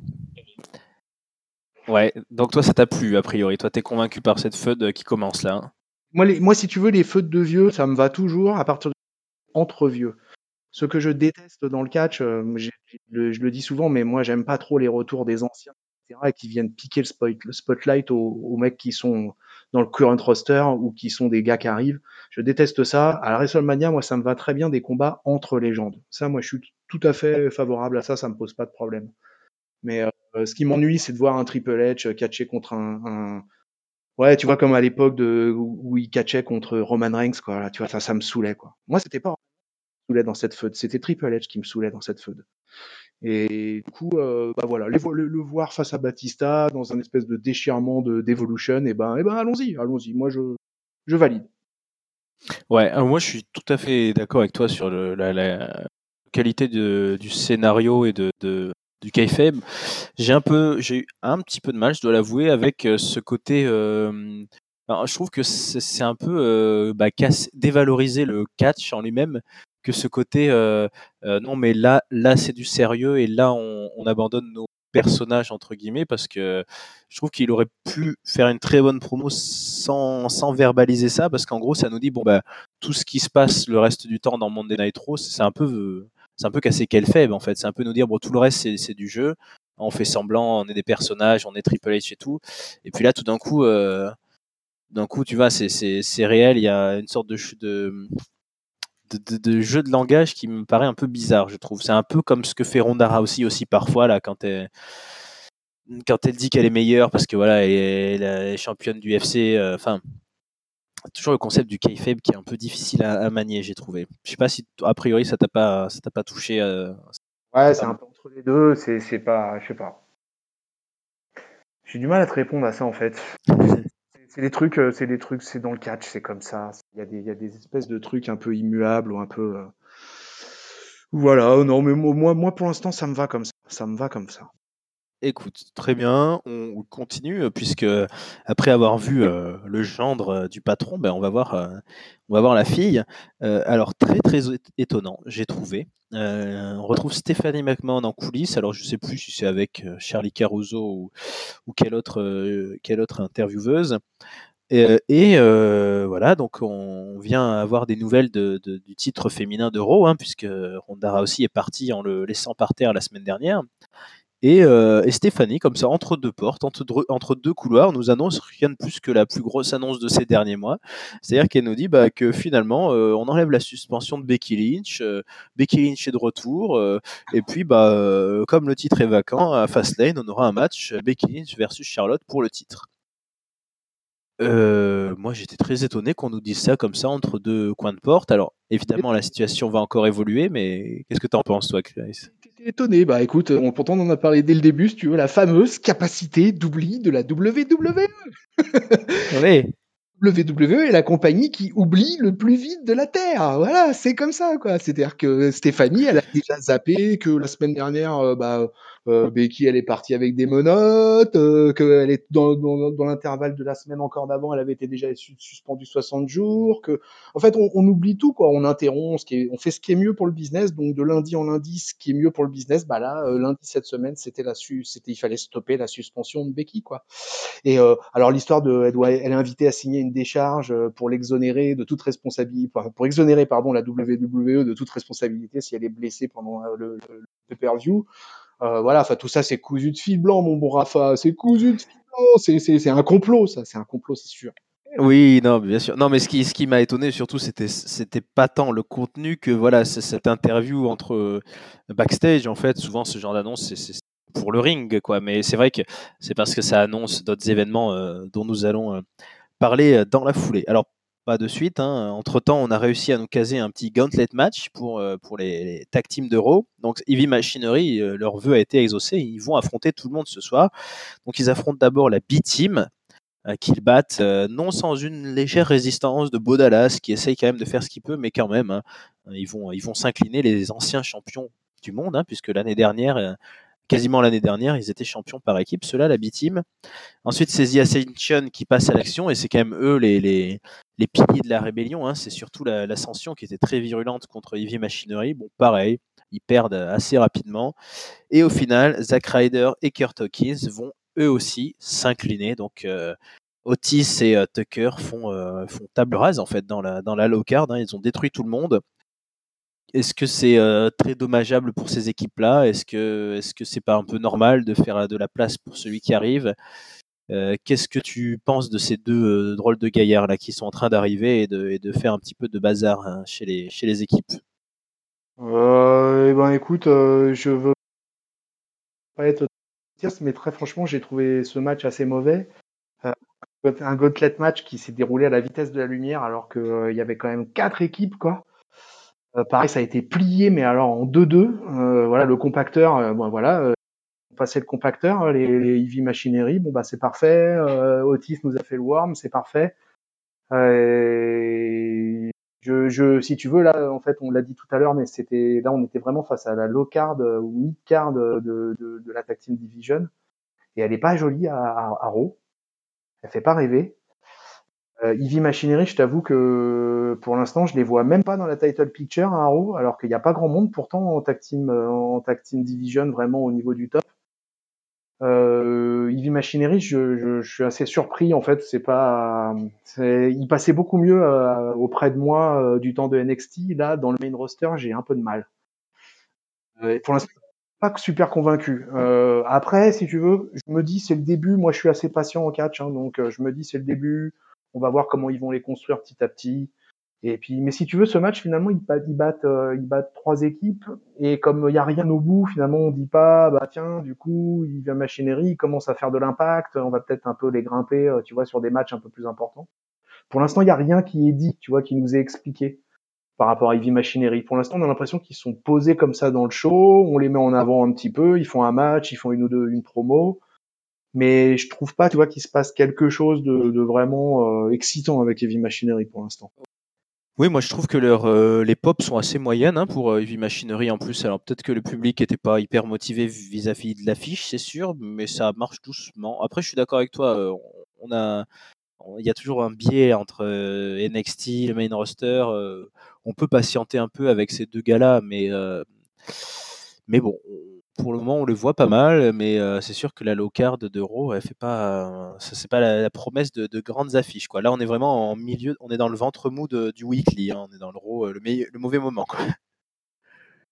ouais, donc toi, ça t'a plu a priori. Toi, t'es convaincu par cette feud qui commence là. Hein. Moi, les, moi, si tu veux, les feuds de vieux, ça me va toujours à partir de entre vieux. Ce que je déteste dans le catch, euh, j'ai- le- je le dis souvent, mais moi j'aime pas trop les retours des anciens, et cetera, et qui viennent piquer le, spot- le spotlight aux, aux mecs qui sont dans le current roster ou qui sont des gars qui arrivent. Je déteste ça. À la WrestleMania, moi ça me va très bien des combats entre légendes. Ça, moi je suis t- tout à fait favorable à ça, ça me pose pas de problème. Mais euh, ce qui m'ennuie, c'est de voir un Triple H catcher contre un, un- ouais, tu vois, comme à l'époque de où où il catchait contre Roman Reigns, quoi. Là, tu vois, ça, ça me saoulait, quoi. Moi, c'était pas saoulait dans cette feud. C'était Triple H qui me saoulait dans cette feud. Et du coup, euh, bah voilà, les vo- le, le voir face à Batista dans un espèce de déchirement de d'Evolution, et ben, et ben allons-y, allons-y. Moi, je, je valide. Ouais, euh, moi je suis tout à fait d'accord avec toi sur le, la, la qualité de, du scénario et de, de du kayfabe. J'ai un peu, j'ai eu un petit peu de mal, je dois l'avouer, avec euh, ce côté. Euh, alors, je trouve que c'est c'est un peu euh, bah, casse- dévaloriser le catch en lui-même, que ce côté. Euh, euh, non, mais là, là c'est du sérieux et là on, on abandonne nos personnages entre guillemets parce que je trouve qu'il aurait pu faire une très bonne promo sans, sans verbaliser ça parce qu'en gros ça nous dit bon bah tout ce qui se passe le reste du temps dans Monday Night Raw c'est un peu euh, c'est un peu casser quel faible en fait. C'est un peu nous dire bon tout le reste c'est, c'est du jeu. On fait semblant, on est des personnages, on est Triple H et tout. Et puis là tout d'un coup, euh, d'un coup tu vois c'est, c'est, c'est réel. Il y a une sorte de, de, de, de, de jeu de langage qui me paraît un peu bizarre, je trouve. C'est un peu comme ce que fait Ronda Rousey aussi parfois là quand elle quand elle dit qu'elle est meilleure parce que voilà elle est, elle est championne du U F C. Enfin. Euh, toujours le concept du kayfabe qui est un peu difficile à, à manier, j'ai trouvé. Je sais pas si a priori ça t'a pas ça t'a pas touché. Euh, Ouais, c'est pas... un peu entre les deux. C'est, c'est pas, je sais pas. J'ai du mal à te répondre à ça en fait. C'est, c'est des trucs, euh, c'est des trucs, c'est dans le catch, c'est comme ça. Il y a des, il y a des espèces de trucs un peu immuables ou un peu. euh, Voilà, non, mais moi, moi, moi, pour l'instant, ça me va comme ça. Ça me va comme ça. Écoute, très bien, on continue euh, puisque après avoir vu euh, le gendre euh, du patron, ben on va voir, euh, on va voir la fille. Euh, alors très très étonnant, j'ai trouvé. Euh, on retrouve Stephanie McMahon en coulisses. Alors je sais plus si c'est avec euh, Charlie Caruso ou, ou quelle autre euh, quelle autre intervieweuse. Et, et euh, voilà, donc on vient avoir des nouvelles de, de, du titre féminin de Raw, hein, puisque Ronda Rousey est partie en le laissant par terre la semaine dernière. Et, euh, et Stéphanie, comme ça, entre deux portes, entre deux, entre deux couloirs, nous annonce rien de plus que la plus grosse annonce de ces derniers mois. C'est-à-dire qu'elle nous dit bah, que finalement, euh, on enlève la suspension de Becky Lynch. euh, Becky Lynch est de retour. euh, et puis, bah, euh, comme le titre est vacant, à Fastlane, on aura un match Becky Lynch versus Charlotte pour le titre. Euh, moi, j'étais très étonné qu'on nous dise ça comme ça entre deux coins de porte. Alors, évidemment, la situation va encore évoluer, mais qu'est-ce que tu en penses, toi, Chris? T'étais étonné, bah écoute, on, pourtant on en a parlé dès le début, si tu veux, la fameuse capacité d'oubli de la W W E. Oui. W W E est la compagnie qui oublie le plus vite de la Terre. Voilà, c'est comme ça, quoi. C'est-à-dire que Stéphanie, elle a déjà zappé que la semaine dernière, euh, bah, euh, Becky, elle est partie avec des menottes, euh, qu'elle est dans, dans, dans l'intervalle de la semaine encore d'avant, elle avait été déjà sus- suspendue soixante jours. Que, en fait, on, on oublie tout, quoi. On interrompt, ce qui est, on fait ce qui est mieux pour le business. Donc, de lundi en lundi, ce qui est mieux pour le business, bah là, euh, lundi cette semaine, c'était la su, c'était, il fallait stopper la suspension de Becky, quoi. Et euh, alors l'histoire de, elle, doit, elle est invitée à signer une décharge euh, pour l'exonérer de toute responsabilité, pour exonérer pardon la W W E de toute responsabilité si elle est blessée pendant euh, le, le, le pay-per-view. Euh, voilà, enfin tout ça c'est cousu de fil blanc, mon bon Rafa, c'est cousu de fil blanc, c'est c'est c'est un complot, ça, c'est un complot, c'est sûr. Oui, non, bien sûr. Non, mais ce qui, ce qui m'a étonné surtout, c'était, c'était pas tant le contenu que voilà, c'est cette interview entre euh, backstage. En fait, souvent ce genre d'annonce, c'est, c'est pour le ring, quoi. Mais c'est vrai que c'est parce que ça annonce d'autres événements euh, dont nous allons euh, parler euh, dans la foulée. Alors, pas de suite. Hein. Entre-temps, on a réussi à nous caser un petit gauntlet match pour, euh, pour les, les tag teams de Raw. Donc, Heavy Machinery, euh, leur vœu a été exaucé. Ils vont affronter tout le monde ce soir. Donc, ils affrontent d'abord la B-Team euh, qu'ils battent, euh, non sans une légère résistance de Bo Dallas, qui essaye quand même de faire ce qu'il peut, mais quand même, hein, ils vont, ils vont s'incliner, les anciens champions du monde, hein, puisque l'année dernière, euh, quasiment l'année dernière, ils étaient champions par équipe, ceux-là, la B-Team. Ensuite, c'est The Ascension qui passe à l'action, et c'est quand même eux les, les, les piliers de la rébellion. Hein. C'est surtout la- l'Ascension qui était très virulente contre Heavy Machinery. Bon, pareil, ils perdent assez rapidement. Et au final, Zack Ryder et Kurt Hawkins vont eux aussi s'incliner. Donc, euh, Otis et euh, Tucker font, euh, font table rase en fait dans la, dans la low card. Hein. Ils ont détruit tout le monde. Est-ce que c'est euh, très dommageable pour ces équipes-là? Est-ce que est-ce que c'est pas un peu normal de faire de la place pour celui qui arrive? Euh, Qu'est-ce que tu penses de ces deux euh, drôles de gaillards là qui sont en train d'arriver et de, et de faire un petit peu de bazar hein, chez les chez les équipes? Euh, eh ben écoute, euh, je veux pas être enthousiaste, mais très franchement, j'ai trouvé ce match assez mauvais. Euh, un gauntlet match qui s'est déroulé à la vitesse de la lumière alors qu'il euh, y avait quand même quatre équipes, quoi. Euh, pareil, ça a été plié, mais alors en deux deux. Euh, voilà, le compacteur, euh, bon, voilà, euh, passer le compacteur, les, les Heavy Machinery, bon bah c'est parfait. Euh, Otis nous a fait le worm, c'est parfait. Euh, je, je, si tu veux, là, en fait, on l'a dit tout à l'heure, mais c'était là, on était vraiment face à la low card euh, ou mid card de, de, de, de la Tag Team Division, et elle est pas jolie à, à, à Raw. Elle fait pas rêver. Euh, Heavy Machinery, je t'avoue que pour l'instant, je les vois même pas dans la title picture à Arrow, alors qu'il n'y a pas grand monde pourtant en tag team, euh, en tag team division vraiment au niveau du top. Euh, Heavy Machinery, je, je, je suis assez surpris en fait. C'est pas, c'est, il passait beaucoup mieux euh, auprès de moi euh, du temps de N X T. Là, dans le main roster, j'ai un peu de mal. Euh, pour l'instant, pas super convaincu. Euh, après, si tu veux, je me dis c'est le début. Moi, je suis assez patient en catch, hein, donc euh, je me dis c'est le début. On va voir comment ils vont les construire petit à petit. Et puis, mais si tu veux, ce match finalement, ils battent, ils battent, euh, ils battent trois équipes. Et comme il y a rien au bout, finalement, on dit pas, bah tiens, du coup, il vient machinerie, il commence à faire de l'impact. On va peut-être un peu les grimper, euh, tu vois, sur des matchs un peu plus importants. Pour l'instant, il y a rien qui est dit, tu vois, qui nous est expliqué par rapport à Heavy Machinery. Pour l'instant, on a l'impression qu'ils sont posés comme ça dans le show, on les met en avant un petit peu, ils font un match, ils font une ou deux, une promo, mais je trouve pas, tu vois, qu'il se passe quelque chose de, de vraiment euh, excitant avec Heavy Machinery pour l'instant. Oui, moi je trouve que leur, euh, les pop sont assez moyennes hein, pour euh, Heavy Machinery en plus. Alors peut-être que le public n'était pas hyper motivé vis-à-vis de l'affiche, c'est sûr, mais ça marche doucement. Après, je suis d'accord avec toi, euh, on a, on- il y a toujours un biais entre euh, N X T, le main roster. Euh, on peut patienter un peu avec ces deux gars-là, mais, euh, mais bon, pour le moment on le voit pas mal, mais euh, c'est sûr que la low card d'Euro, elle fait pas, euh, ça c'est pas la, la promesse de, de grandes affiches quoi. Là, on est vraiment en milieu, on est dans le ventre mou de- du weekly, hein, on est dans le, raw, euh, le, meille- le mauvais moment quoi.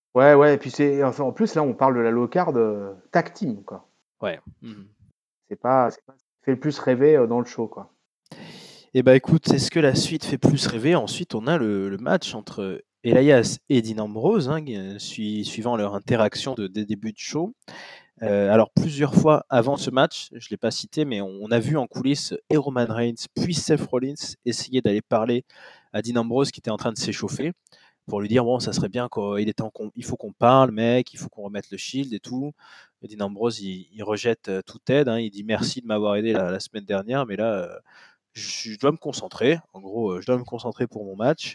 Ouais, ouais, et puis c'est enfin, en plus là on parle de la low card euh, tag team quoi. Ouais. Mhm. C'est pas, c'est pas ce qui fait le plus rêver euh, dans le show quoi. Et bah écoute, c'est ce que la suite fait plus rêver. Ensuite, on a le, le match entre Elias et Dean Ambrose, hein, qui- suivant leur interaction de, des débuts de show. Euh, alors, plusieurs fois avant ce match, je ne l'ai pas cité, mais on, on a vu en coulisses et Roman Reigns puis Seth Rollins essayer d'aller parler à Dean Ambrose qui était en train de s'échauffer pour lui dire bon, ça serait bien qu'il est temps qu'on, il faut qu'on parle, mec, il faut qu'on remette le shield et tout. Et Dean Ambrose, il, il rejette euh, toute aide, hein, il dit merci de m'avoir aidé la, la semaine dernière, mais là, euh, je, je dois me concentrer. En gros, euh, je dois me concentrer pour mon match.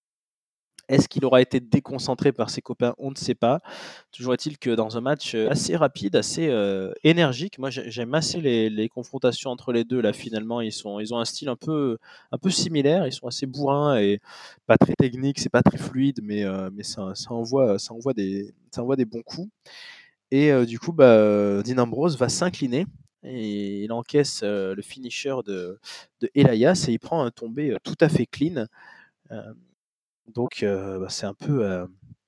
Est-ce qu'il aura été déconcentré par ses copains? On ne sait pas. Toujours est-il que dans un match euh, assez rapide, assez euh, énergique, moi j'ai- j'aime assez les, les confrontations entre les deux. Là, finalement, ils, sont, ils ont un style un peu, un peu similaire. Ils sont assez bourrins et pas très techniques, c'est pas très fluide, mais, euh, mais ça, ça envoie, ça, envoie des, ça envoie des bons coups. Et euh, du coup, bah, Dean Ambrose va s'incliner et il encaisse euh, le finisher de, de Elias et il prend un tombé euh, tout à fait clean. Euh, donc, euh, bah, c'est un peu. euh,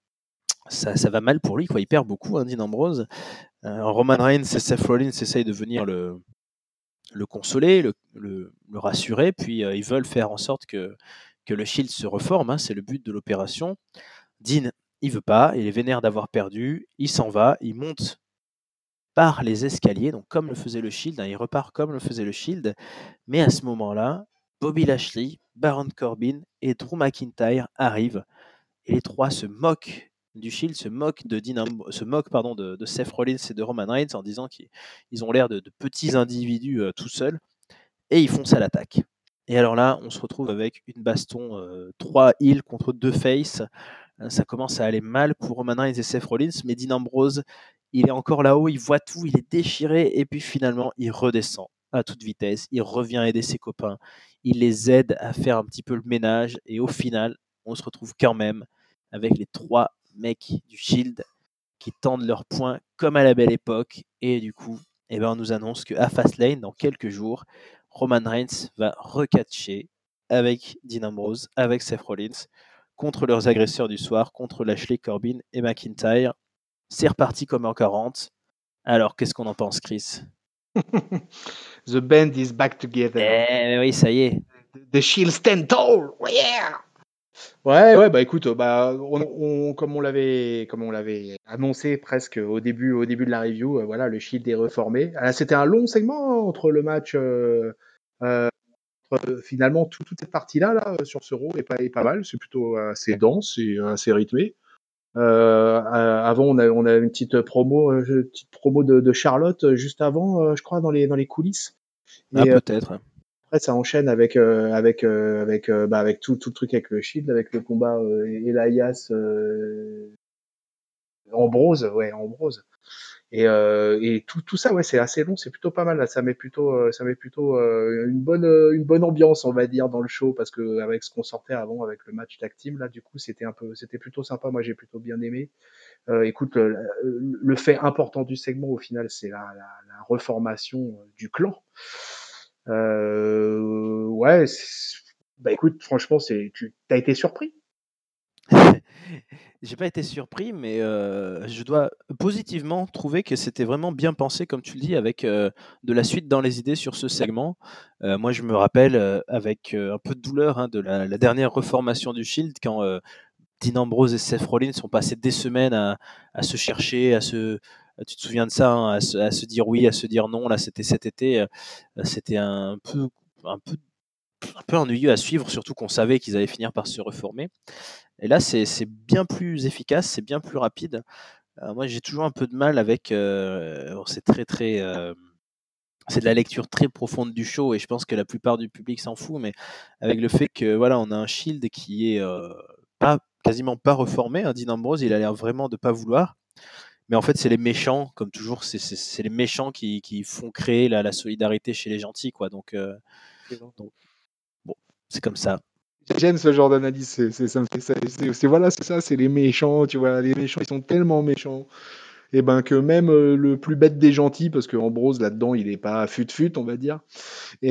ça, ça va mal pour lui, quoi. Il perd beaucoup, hein, Dean Ambrose. Euh, Roman Reigns et Seth Rollins essayent de venir le, le consoler, le, le, le rassurer, puis euh, ils veulent faire en sorte que, que le Shield se reforme, hein, c'est le but de l'opération. Dean, il veut pas, il est vénère d'avoir perdu, il s'en va, il monte par les escaliers, donc comme le faisait le Shield, hein, il repart comme le faisait le Shield, mais à ce moment-là, Bobby Lashley, Baron Corbin et Drew McIntyre arrivent et les trois se moquent du Shield, se moquent de, Dean Am- se moquent, pardon, de, de Seth Rollins et de Roman Reigns en disant qu'ils ils ont l'air de, de petits individus euh, tout seuls et ils foncent à l'attaque. Et alors là, on se retrouve avec une baston euh, trois heels contre deux faces. Euh, Ça commence à aller mal pour Roman Reigns et Seth Rollins, mais Dean Ambrose, il est encore là-haut, il voit tout, il est déchiré et puis finalement, il redescend à toute vitesse, il revient aider ses copains, il les aide à faire un petit peu le ménage et au final, on se retrouve quand même avec les trois mecs du Shield qui tendent leurs poings comme à la belle époque. Et du coup, eh ben, on nous annonce qu'à Fastlane, dans quelques jours, Roman Reigns va recatcher avec Dean Ambrose, avec Seth Rollins, contre leurs agresseurs du soir, contre Lashley, Corbin et McIntyre. C'est reparti comme en quarante. Alors, qu'est-ce qu'on en pense, Chris? The band is back together. Eh oui, ça y est. The Shield stand tall. Yeah. Ouais, ouais, bah écoute, euh, bah on, on- comme on l'avait, comme on l'avait annoncé presque au début, au début de la review, euh, voilà, le Shield est reformé. Ah, c'était un long segment entre le match, euh, euh, entre, finalement tout- toute cette partie-là, là, sur ce Raw est pas, est pas mal. C'est plutôt assez dense et assez rythmé. Euh, euh, avant, on a, on a une petite promo, euh, une petite promo de, de Charlotte euh, juste avant, euh, je crois, dans les, dans les coulisses. Ah, Et euh, peut-être. après, ça enchaîne avec, euh, avec, euh, avec, euh, bah, avec tout, tout le truc avec le Shield, avec le combat euh, Elias euh, Ambrose, ouais, Ambrose. Et, euh, et tout, tout ça, ouais, c'est assez long, c'est plutôt pas mal. Là. Ça met plutôt, euh, ça met plutôt euh, une bonne, euh, une bonne ambiance, on va dire, dans le show, parce que avec ce qu'on sortait avant, avec le match tag team, là, du coup, c'était un peu, c'était plutôt sympa. Moi, j'ai plutôt bien aimé. Euh, écoute, le, le fait important du segment, au final, c'est la, la, la reformation du clan. Euh, ouais, c'est- bah écoute, franchement, c'est, tu as été surpris? J'ai pas été surpris, mais euh, je dois positivement trouver que c'était vraiment bien pensé, comme tu le dis, avec euh, de la suite dans les idées sur ce segment. Euh, moi, je me rappelle euh, avec euh, un peu de douleur hein, de la, la dernière reformation du Shield, quand euh, Dean Ambrose et Seth Rollins sont passés des semaines à, à se chercher, à se, tu te souviens de ça, hein, à, se, à se dire oui, à se dire non. Là, c'était cet été, euh, c'était un peu, un peu, un peu ennuyeux à suivre, surtout qu'on savait qu'ils allaient finir par se reformer. Et là, c'est c'est bien plus efficace, c'est bien plus rapide. Euh, moi, j'ai toujours un peu de mal avec. Euh, bon, c'est très, très. Euh, c'est de la lecture très profonde du show et je pense que la plupart du public s'en fout, mais avec le fait que voilà, on a un Shield qui est euh, pas quasiment pas reformé. Hein, Dean Ambrose, il a l'air vraiment de pas vouloir. Mais en fait, c'est les méchants, comme toujours, c'est c'est- c'est les méchants qui, qui font créer la, la solidarité chez les gentils, quoi. Donc, euh, donc bon, c'est comme ça. J'aime ce genre d'analyse, c'est, c'est, ça me fait ça. C'est, c'est- voilà, c'est ça, c'est les méchants, tu vois, les méchants, ils sont tellement méchants, et ben que même euh, le plus bête des gentils, parce que Ambrose là-dedans, il est pas fut-fut, on va dire, et ben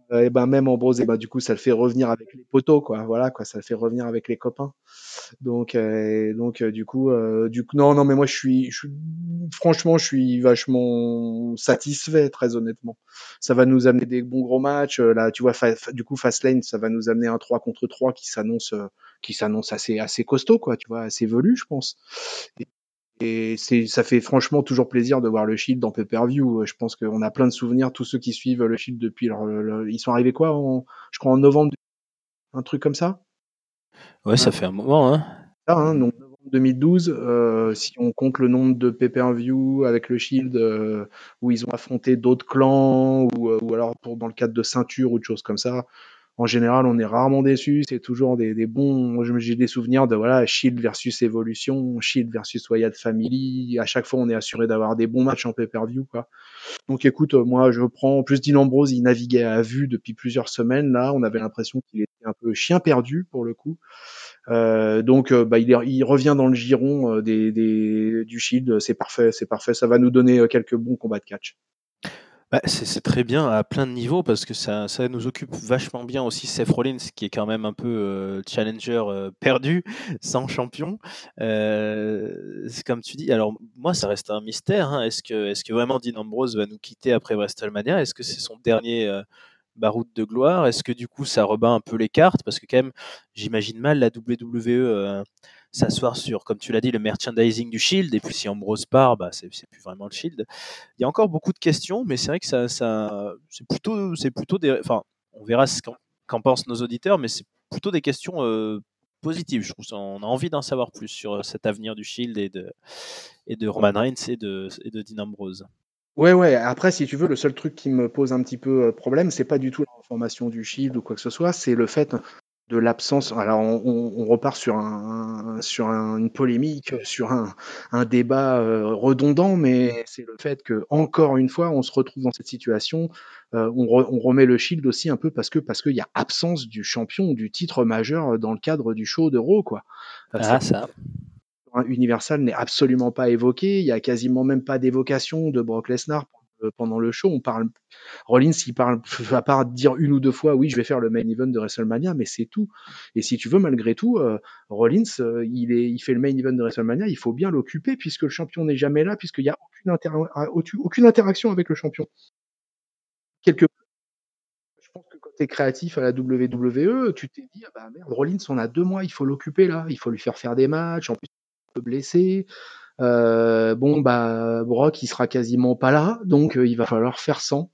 euh, et ben même Ambrose, et ben du coup, ça le fait revenir avec les poteaux, quoi. Voilà, quoi, ça le fait revenir avec les copains. Donc, euh, donc euh, du coup, euh, du coup, non, non, mais moi, je suis, je suis, franchement, je suis vachement satisfait, très honnêtement. Ça va nous amener des bons gros matchs. Euh, Là, tu vois, fa- fa- du coup, Fastlane, ça va nous amener un trois contre trois qui s'annonce, euh, qui s'annonce assez, assez costaud, quoi. Tu vois, assez velu, je pense. Et, et c'est, ça fait franchement toujours plaisir de voir le Shield en pay-per-view. Euh, Je pense qu'on a plein de souvenirs, tous ceux qui suivent le Shield depuis. leur- leur- ils sont arrivés quoi, en- je crois en novembre, un truc comme ça. Ouais, Ouais, ça fait un moment, hein. ça, hein, Mm. donc novembre deux mille douze, euh, si on compte le nombre de pay-per-view avec le Shield, euh, où ils ont affronté d'autres clans, ou, euh, ou alors pour, dans le cadre de ceinture ou de choses comme ça, en général, on est rarement déçu. C'est toujours des, des bons. Moi, je- j'ai des souvenirs de voilà, Shield versus Evolution, Shield versus Wyatt Family. À chaque fois, on est assuré d'avoir des bons matchs en pay-per-view, quoi. Donc, écoute, euh, moi, je prends. En plus, Dean Ambrose, il naviguait à vue depuis plusieurs semaines. Là, on avait l'impression qu'il était un peu chien perdu pour le coup. Euh, donc, euh, bah, il, est- il revient dans le giron euh, des, des- du Shield. C'est parfait, c'est parfait. Ça va nous donner euh, quelques bons combats de catch. Bah, c'est c'est très bien à plein de niveaux parce que ça, ça nous occupe vachement bien aussi Seth Rollins qui est quand même un peu euh, challenger euh, perdu, sans champion. Euh, c'est comme tu dis. Alors moi, ça reste un mystère, hein. Est-ce que, est-ce que vraiment Dean Ambrose va nous quitter après WrestleMania? Est-ce que c'est son dernier euh, baroud de gloire? Est-ce que du coup ça rebat un peu les cartes? Parce que quand même, j'imagine mal la W W E euh, s'asseoir sur, comme tu l'as dit, le merchandising du Shield. Et puis si Ambrose part, bah, c'est c'est plus vraiment le Shield. Il y a encore beaucoup de questions, mais c'est vrai que ça, ça c'est plutôt, c'est plutôt des, enfin, on verra ce qu'en, qu'en pensent nos auditeurs, mais c'est plutôt des questions euh, positives. Je trouve ça, on a envie d'en savoir plus sur euh, cet avenir du Shield et de, et de Roman Reigns et de, et de Dean Ambrose. Ouais, ouais. Après, si tu veux, le seul truc qui me pose un petit peu euh, problème, c'est pas du tout la formation du Shield ou quoi que ce soit, c'est le fait de l'absence. Alors, on, on- on repart sur un, sur un- une polémique, sur un, un débat euh, redondant, mais c'est le fait que encore une fois, on se retrouve dans cette situation. Euh, on, re- on remet le Shield aussi un peu parce que parce qu'il y a absence du champion du titre majeur euh, dans le cadre du show de Raw, quoi. Euh, Ah, ça. Universal n'est absolument pas évoqué. Il y a quasiment même pas d'évocation de Brock Lesnar euh, pendant le show. On parle, Rollins, il parle, à part dire une ou deux fois, oui, je vais faire le main event de WrestleMania, mais c'est tout. Et si tu veux, malgré tout, euh, Rollins, euh, il, est, il fait le main event de WrestleMania, il faut bien l'occuper puisque le champion n'est jamais là, puisqu'il n'y a aucune, inter- aucune interaction avec le champion. Quelque Je pense que quand tu es créatif à la W W E, tu t'es dit, ah bah merde, Rollins, on a deux mois, il faut l'occuper là, il faut lui faire faire des matchs, en plus, il est un peu blessé. Euh, bon, bah, Brock, il sera quasiment pas là, donc euh, il va falloir faire sans.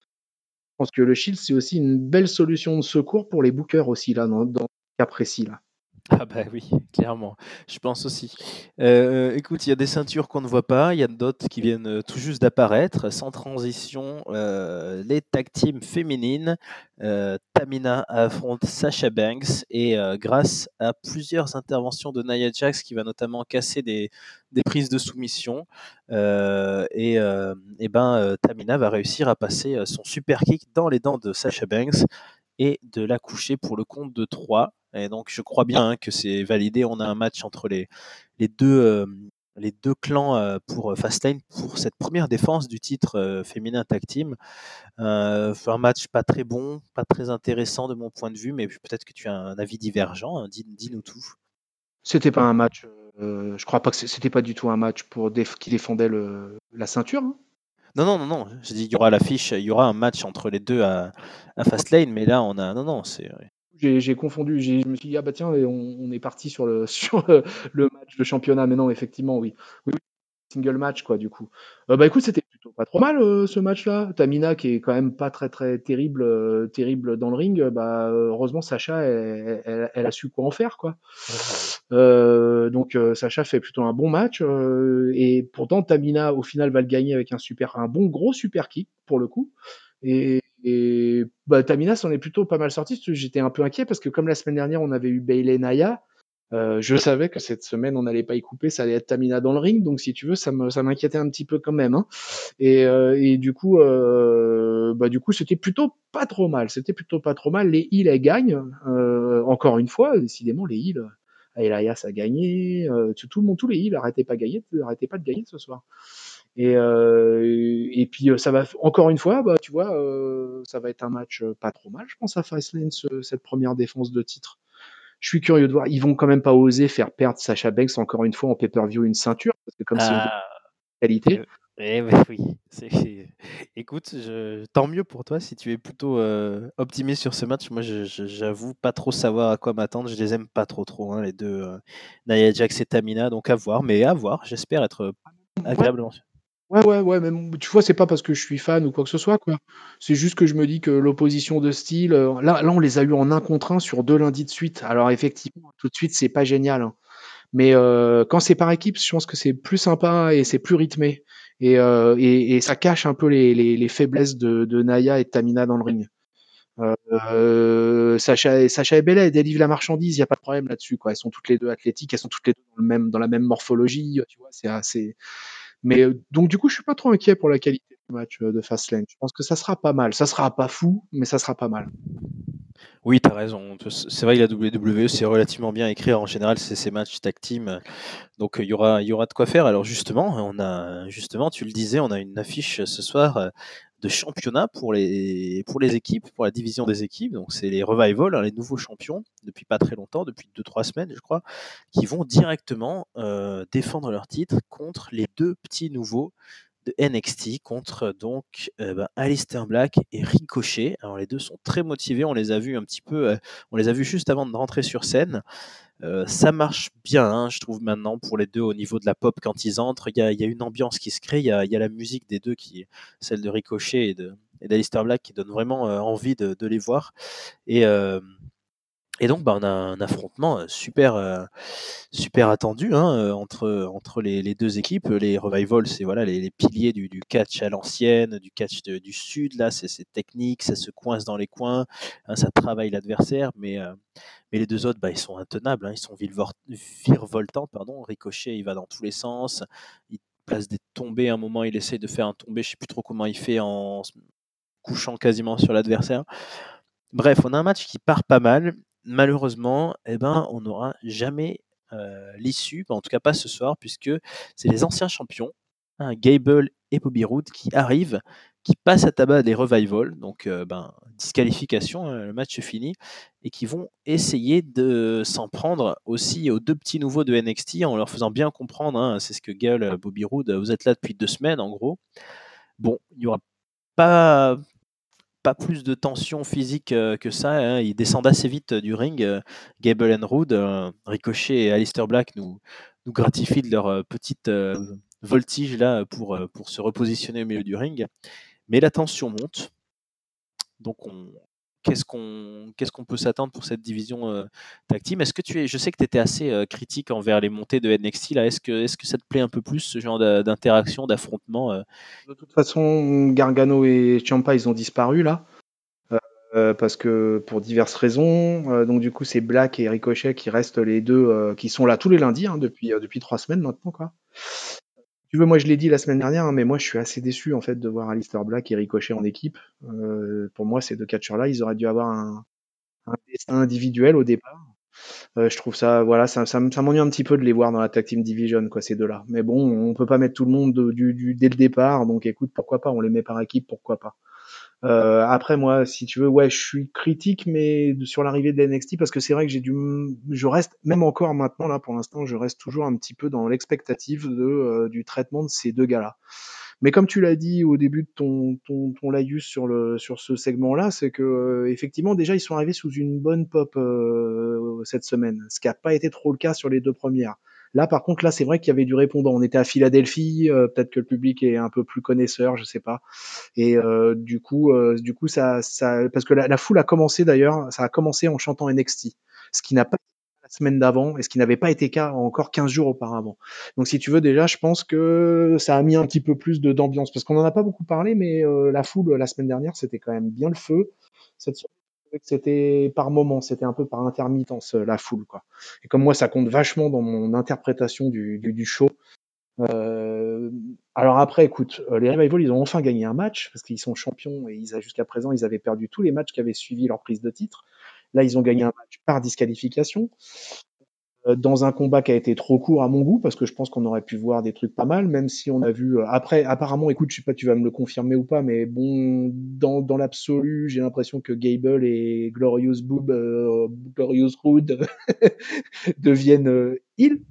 Je pense que le Shield, c'est aussi une belle solution de secours pour les bookers aussi, là, dans, dans ce cas précis, là. Ah bah oui, clairement, je pense aussi. Heu, écoute, il y a des ceintures qu'on ne voit pas, il y a d'autres qui viennent, heu, tout juste d'apparaître. Sans transition, heu, les tag teams féminines, heu, Tamina affronte Sasha Banks et heu, grâce à plusieurs interventions de Nia Jax qui va notamment casser des des prises de soumission, heu et hem et ben, heu, Tamina va réussir à passer, heu, son super kick dans les dents de Sasha Banks et de la coucher pour le compte de trois. Et donc, je crois bien hein, que c'est validé. On a un match entre les, les, deux, euh, les deux clans euh, pour Fastlane pour cette première défense du titre euh, féminin tag team. Euh, un match pas très bon, pas très intéressant de mon point de vue, mais peut-être que tu as un avis divergent. Hein. Dis, dis-nous tout. C'était pas un match, euh, je crois pas que c'est- c'était pas du tout un match pour déf- qui défendait le, la ceinture, hein. Non, non, non, non. J'ai dit il y aura l'affiche, il y aura un match entre les deux à, à Fastlane, mais là on a non, non, c'est J'ai j'ai confondu, j'ai- je me suis dit, ah bah tiens, on, on est parti sur le, sur le, le match de championnat, mais non, effectivement, oui. Oui, single match quoi du coup. Euh, bah écoute, c'était plutôt pas trop mal euh, ce match-là. Tamina qui est quand même pas très très terrible euh, terrible dans le ring, euh, bah euh, heureusement Sacha elle, elle- elle a su quoi en faire quoi. Euh, donc euh, Sacha fait plutôt un bon match euh, et pourtant Tamina au final va le gagner avec un super un bon gros super kick pour le coup. Et, et bah, Tamina s'en est plutôt pas mal sorti. J'étais un peu inquiet parce que comme la semaine dernière on avait eu Bayley Naya, euh, je savais que cette semaine, on n'allait pas y couper, ça allait être Tamina dans le ring, donc si tu veux, ça me, ça m'inquiétait un petit peu quand même, hein. Et, euh, et du coup, euh, bah du coup, c'était plutôt pas trop mal. C'était plutôt pas trop mal. Les heals, elles gagnent. Euh, encore une fois, décidément, les heals. Elias a gagné. Euh, tout, tout le monde, tous les heals arrêtaient pas, gagner, arrêtaient pas de gagner ce soir. Et, euh, et puis euh, ça va encore une fois, bah tu vois, euh, ça va être un match euh, pas trop mal, je pense à Fastlane, ce- cette première défense de titre. Je suis curieux de voir. Ils vont quand même pas oser faire perdre Sacha Banks encore une fois en pay-per-view une ceinture, parce que comme c'est une Ah, qualité. eh, eh oui, oui. C'est- Écoute, je... tant mieux pour toi si tu es plutôt euh, optimiste sur ce match. Moi, je- je- j'avoue pas trop savoir à quoi m'attendre. Je les aime pas trop, trop, hein, les deux, euh, Nia Jax et Tamina. Donc à voir, mais à voir. J'espère être Ouais, agréablement. ouais, ouais, ouais, mais tu vois, c'est pas parce que je suis fan ou quoi que ce soit, quoi. C'est juste que je me dis que l'opposition de style, euh, là, là, on les a eu en un contre un sur deux lundis de suite. Alors effectivement, tout de suite, c'est pas génial, hein. Mais euh, quand c'est par équipe, je pense que c'est plus sympa et c'est plus rythmé. Et, euh, et, et ça cache un peu les, les, les faiblesses de, de Naya et de Tamina dans le ring. Euh, euh, Sacha, Sacha et Bella, elles délivrent la marchandise, il n'y a pas de problème là-dessus, quoi. Elles sont toutes les deux athlétiques, elles sont toutes les deux dans, le même, dans la même morphologie, tu vois, c'est assez. Mais euh, donc, du coup, je suis pas trop inquiet pour la qualité du match euh, de Fastlane. Je pense que ça sera pas mal. Ça sera pas fou, mais ça sera pas mal. Oui, tu as raison. C'est vrai que la W W E, c'est relativement bien écrit. En général, c'est ces matchs tag team. Donc, il y aura, il y aura de quoi faire. Alors, justement, on a, justement, tu le disais, on a une affiche ce soir euh, de championnat pour les, pour les équipes, pour la division des équipes. Donc, c'est les Revival, hein, les nouveaux champions, depuis pas très longtemps, depuis deux trois semaines, je crois, qui vont directement euh, défendre leur titre contre les deux petits nouveaux de N X T contre donc euh, bah, Aleister Black et Ricochet. Alors les deux sont très motivés, on les a vus un petit peu, euh, on les a vus juste avant de rentrer sur scène. Euh, ça marche bien, hein, je trouve maintenant pour les deux au niveau de la pop quand ils entrent. Il y a, il y a une ambiance qui se crée, il y a, il y a la musique des deux qui, celle de Ricochet et de et d'Aleister Black qui donne vraiment euh, envie de, de les voir. Et euh, et donc, bah, on a un affrontement euh, super, euh, super attendu hein, euh, entre, entre les, les deux équipes. Les Revival, c'est voilà, les, les piliers du, du catch à l'ancienne, du catch de- du sud. Là, c'est c'est technique, ça se coince dans les coins, hein, ça travaille l'adversaire. Mais, euh, mais les deux autres, bah, ils sont intenables. Hein, ils sont vilevor- virevoltants. Pardon. Ricochet, il va dans tous les sens. Il place des tombées. À un moment, il essaye de faire un tombé. Je ne sais plus trop comment il fait en se couchant quasiment sur l'adversaire. Bref, on a un match qui part pas mal. Malheureusement, eh ben, on n'aura jamais euh, l'issue, en tout cas pas ce soir, puisque c'est les anciens champions, hein, Gable et Bobby Roode, qui arrivent, qui passent à tabac des Revival, donc euh, ben, disqualification, hein, le match est fini, et qui vont essayer de s'en prendre aussi aux deux petits nouveaux de N X T en leur faisant bien comprendre, hein, c'est ce que Gable, Bobby Roode, vous êtes là depuis deux semaines en gros. Bon, il n'y aura pas pas plus de tension physique euh, que ça. Hein. Ils descendent assez vite euh, du ring. euh, Gable and Roode, euh, Ricochet et Aleister Black nous, nous gratifient de leur euh, petite euh, voltige là pour, euh, pour se repositionner au milieu du ring. Mais la tension monte. Donc on, qu'est-ce qu'on qu'est-ce qu'on peut s'attendre pour cette division euh, tag team? Est-ce que tu es, je sais que tu étais assez euh, critique envers les montées de N X T là. Est-ce que est-ce que ça te plaît un peu plus ce genre d'a- d'interaction, d'affrontement euh De toute façon, Gargano et Ciampa, ils ont disparu là. Euh, parce que pour diverses raisons. Euh, donc du coup, c'est Black et Ricochet qui restent les deux, euh, qui sont là tous les lundis hein, depuis, euh, depuis trois semaines maintenant, quoi. Tu veux, moi je l'ai dit la semaine dernière, hein, mais moi je suis assez déçu en fait de voir Aleister Black et Ricochet en équipe. Euh, pour moi, ces deux catcheurs-là, ils auraient dû avoir un, un destin individuel au départ. Euh, je trouve ça, voilà, ça, ça, m- ça m'ennuie un petit peu de les voir dans la tag team division, quoi, ces deux-là. Mais bon, on peut pas mettre tout le monde de- du, du- dès le départ, donc écoute, pourquoi pas, on les met par équipe, pourquoi pas. Euh, après, moi, si tu veux, ouais, je suis critique, mais de- sur l'arrivée de N X T, parce que c'est vrai que j'ai du, je reste, même encore maintenant, là, pour l'instant, je reste toujours un petit peu dans l'expectative de, euh, du traitement de ces deux gars-là. Mais comme tu l'as dit au début de ton, ton, ton laïus sur le, sur ce segment-là, c'est que, euh, effectivement, déjà, ils sont arrivés sous une bonne pop, euh, cette semaine. Ce qui n'a pas été trop le cas sur les deux premières. Là, par contre, là, c'est vrai qu'il y avait du répondant. On était à Philadelphie, euh, peut-être que le public est un peu plus connaisseur, je sais pas. Et euh, du coup, euh, du coup, ça, ça, parce que la, la foule a commencé d'ailleurs, ça a commencé en chantant N X T, ce qui n'a pas été la semaine d'avant et ce qui n'avait pas été cas encore quinze jours auparavant. Donc, si tu veux, déjà, je pense que ça a mis un petit peu plus de d'ambiance, parce qu'on en a pas beaucoup parlé, mais euh, la foule la semaine dernière, c'était quand même bien le feu. Cette semaine, c'était par moment, c'était un peu par intermittence la foule, quoi. Et comme moi, ça compte vachement dans mon interprétation du, du, du show. Euh, alors après, écoute, euh, les Revival, ils ont enfin gagné un match parce qu'ils sont champions et ils, jusqu'à présent, ils avaient perdu tous les matchs qui avaient suivi leur prise de titre. Là, ils ont gagné un match par disqualification. euh, dans un combat qui a été trop court à mon goût, parce que je pense qu'on aurait pu voir des trucs pas mal, même si on a vu. euh, Après, apparemment, écoute, je sais pas, tu vas me le confirmer ou pas, mais bon, dans, dans l'absolu, j'ai l'impression que Gable et Glorious Boob, euh, Glorious Rude deviennent euh, heal.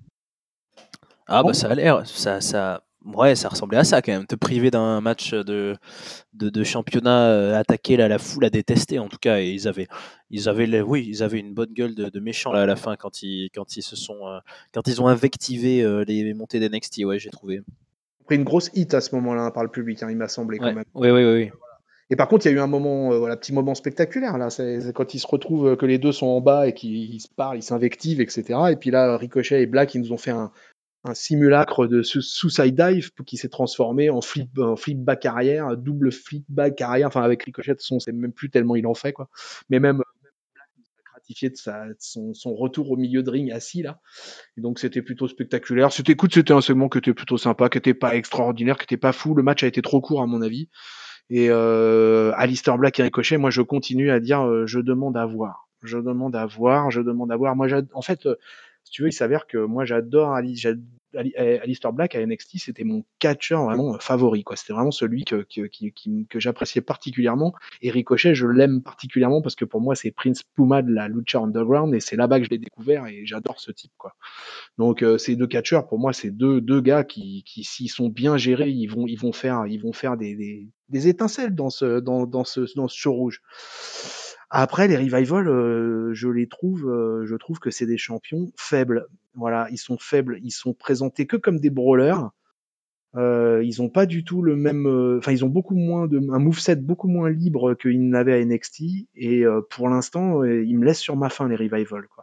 Ah bah Non. ça a l'air, ça, ça, ouais, ça ressemblait à ça quand même. Te priver d'un match de, de, de championnat euh, attaqué, là, la foule a détesté en tout cas. Et ils avaient, ils avaient, les- oui, ils avaient une bonne gueule de, de méchants là à la fin quand ils, quand ils se sont, euh, quand ils ont invectivé euh, les montées d'N X T. Ouais, j'ai trouvé. Pris une grosse hit à ce moment-là hein, par le public, hein, il m'a semblé quand Ouais, même. oui, oui, oui, oui. Et par contre, il y a eu un moment, euh, voilà, petit moment spectaculaire là. C'est c'est quand ils se retrouvent, euh, que les deux sont en bas et qu'ils ils se parlent, ils s'invectivent, et cetera. Et puis là, Ricochet et Black, ils nous ont fait un, un simulacre de su- suicide dive qui s'est transformé en flip, en flip back arrière, un double flip back arrière. Enfin, avec Ricochet, de toute façon, c'est même plus tellement il en fait quoi. Mais même euh, gratifié de, sa, de son, son retour au milieu de ring assis là. Et donc c'était plutôt spectaculaire. C'était, écoute, c'était un segment qui était plutôt sympa, qui était pas extraordinaire, qui était pas fou. Le match a été trop court à mon avis. Et euh, Alistair Black et Ricochet, moi je continue à dire, euh, je demande à voir, je demande à voir, je demande à voir. Moi, j'ad- en fait, euh, si tu veux, il s'avère que moi j'adore Ali, j'ad- Ali- euh, Alistair Black à N X T, c'était mon catcheur vraiment euh, favori, quoi. C'était vraiment celui que que, qui- qui- que j'appréciais particulièrement. Et Ricochet, je l'aime particulièrement parce que pour moi c'est Prince Puma de la Lucha Underground et c'est là-bas que je l'ai découvert et j'adore ce type, quoi. Donc euh, ces deux catcheurs, pour moi, c'est deux, deux gars qui, qui s'ils sont bien gérés, ils vont, ils vont faire, ils vont faire des, des, des étincelles dans ce, dans, dans ce, dans ce show rouge. Après, les Revival, euh, je les trouve, euh, je trouve que c'est des champions faibles. Voilà, ils sont faibles, ils sont présentés que comme des brawlers. Euh, ils ont pas du tout le même, euh, enfin ils ont beaucoup moins de, un moveset beaucoup moins libre qu'ils n'avaient à N X T. Et euh, pour l'instant, euh, ils me laissent sur ma faim les Revival, quoi.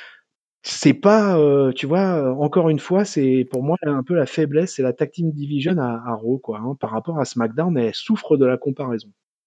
C'est pas, heu, tu vois, heu, encore une fois, c'est pour moi un peu la faiblesse, c'est la tag team division à à Raw, quoi, hein, par rapport à SmackDown, elle souffre de la comparaison.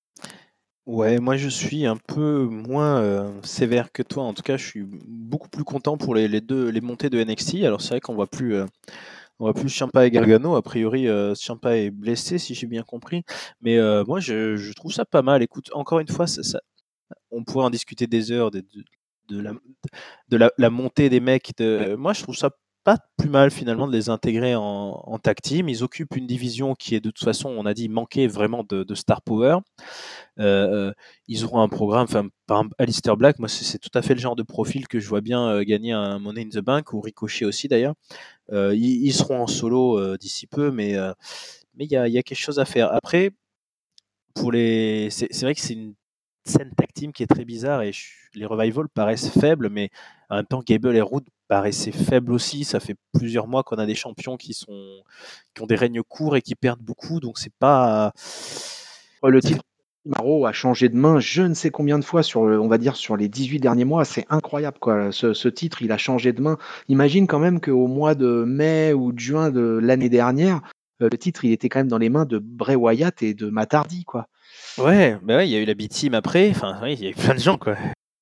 Ouais, moi je suis un peu moins euh, sévère que toi. En tout cas, je suis beaucoup plus content pour les, les deux les montées de N X T. Alors c'est vrai qu'on voit plus euh, on voit plus Ciampa et Gargano. A priori, euh, Ciampa est blessé, si j'ai bien compris. Mais euh, moi, je, je trouve ça pas mal. Écoute, encore une fois, ça, ça- on pourrait en discuter des heures de, de, de la, de la, la montée des mecs. De, moi, je trouve ça pas plus mal finalement de les intégrer en, en tag team. Ils occupent une division qui est de toute façon, on a dit, manquait vraiment de, de star power. Euh, euh, ils auront un programme, enfin, par exemple, Alistair Black, moi, c'est c'est tout à fait le genre de profil que je vois bien euh, gagner un Money in the Bank ou Ricochet aussi d'ailleurs. Euh, ils, ils seront en solo euh, d'ici peu, mais euh, mais il y a, il y a quelque chose à faire. Après, pour les, c'est c'est vrai que c'est une scène tag team qui est très bizarre et je- les revivals paraissent faibles, mais en même temps, Gable et Roode paraissaient faibles aussi. Ça fait plusieurs mois qu'on a des champions qui sont qui ont des règnes courts et qui perdent beaucoup, donc c'est pas. Oh, le titre Maro a changé de main je ne sais combien de fois sur le on va dire sur les dix-huit derniers mois, c'est incroyable, quoi. Ce ce titre, il a changé de main. Imagine quand même qu'au mois de mai ou de juin de l'année dernière, heu, le titre, il était quand même dans les mains de Bray Wyatt et de Matt Hardy, quoi. Ouais, bah ouais, il y a eu la B-Team après. Enfin, oui, il y a eu plein de gens, quoi.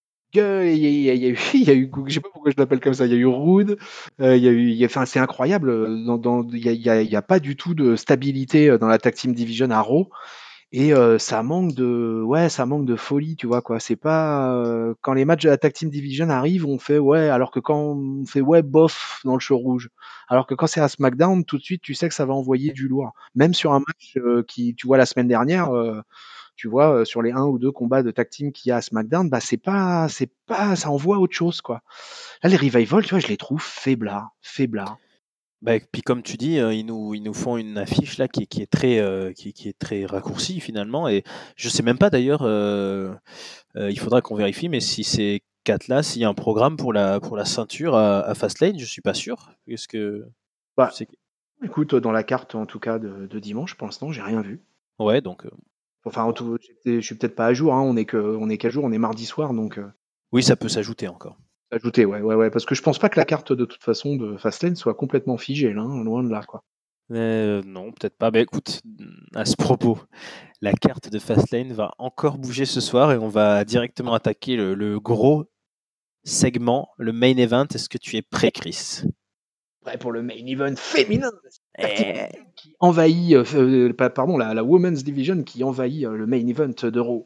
Que il y a il y a il y a eu il y a eu je sais pas pourquoi je l'appelle comme ça, il y a eu Rude, heu, il y a eu il y a enfin, c'est incroyable, heu, dans dans il y a il y a il y a pas du tout de stabilité, heu, dans la tag team division à Raw. Et heu, ça manque de ouais, ça manque de folie, tu vois, quoi. C'est pas, heu, quand les matchs de la tag team division arrivent, on fait: «Ouais», alors que quand on fait: «Ouais, bof» dans le show rouge. Alors que quand c'est à SmackDown, tout de suite, tu sais que ça va envoyer du lourd. Même sur un match, heu, qui tu vois, la semaine dernière, heu, tu vois, heu, sur les un ou deux combats de tag team qu'il y a à SmackDown, bah, c'est pas c'est pas ça envoie autre chose, quoi. Là, les Revival, tu vois, je les trouve faiblards, faiblards. Bah, et puis comme tu dis, heu, ils nous ils nous font une affiche là qui est qui est très, heu, qui qui est très raccourcie finalement et je sais même pas d'ailleurs, heu heu, il faudra qu'on vérifie, mais si ces quatre là, s'il y a un programme pour la pour la ceinture à à Fastlane, je suis pas sûr. Est-ce que tu Bah, sais? écoute, dans la carte, en tout cas, de de dimanche, pour l'instant, j'ai rien vu. Ouais, donc heu, Enfin, en bon, tout, j'étais- je suis peut-être pas à jour, hein, on est que, on est qu'à jour, on est mardi soir, donc euh, oui, ça peut s'ajouter encore. ajouter, ouais, ouais, ouais, parce que je pense pas que la carte de toute façon de Fastlane soit complètement figée, là, hein, loin de là, quoi. Heu, non, peut-être pas. Bah, écoute, mmh, à ce propos, la carte de Fastlane va encore bouger ce soir et on va directement attaquer le le gros segment, le main event. Est-ce que tu es prêt, Chris? Ouais, pour le main event féminin, tag team Eh, qui envahit, euh, euh, pa- pardon, la, la Women's Division qui envahit euh, le main event de Raw.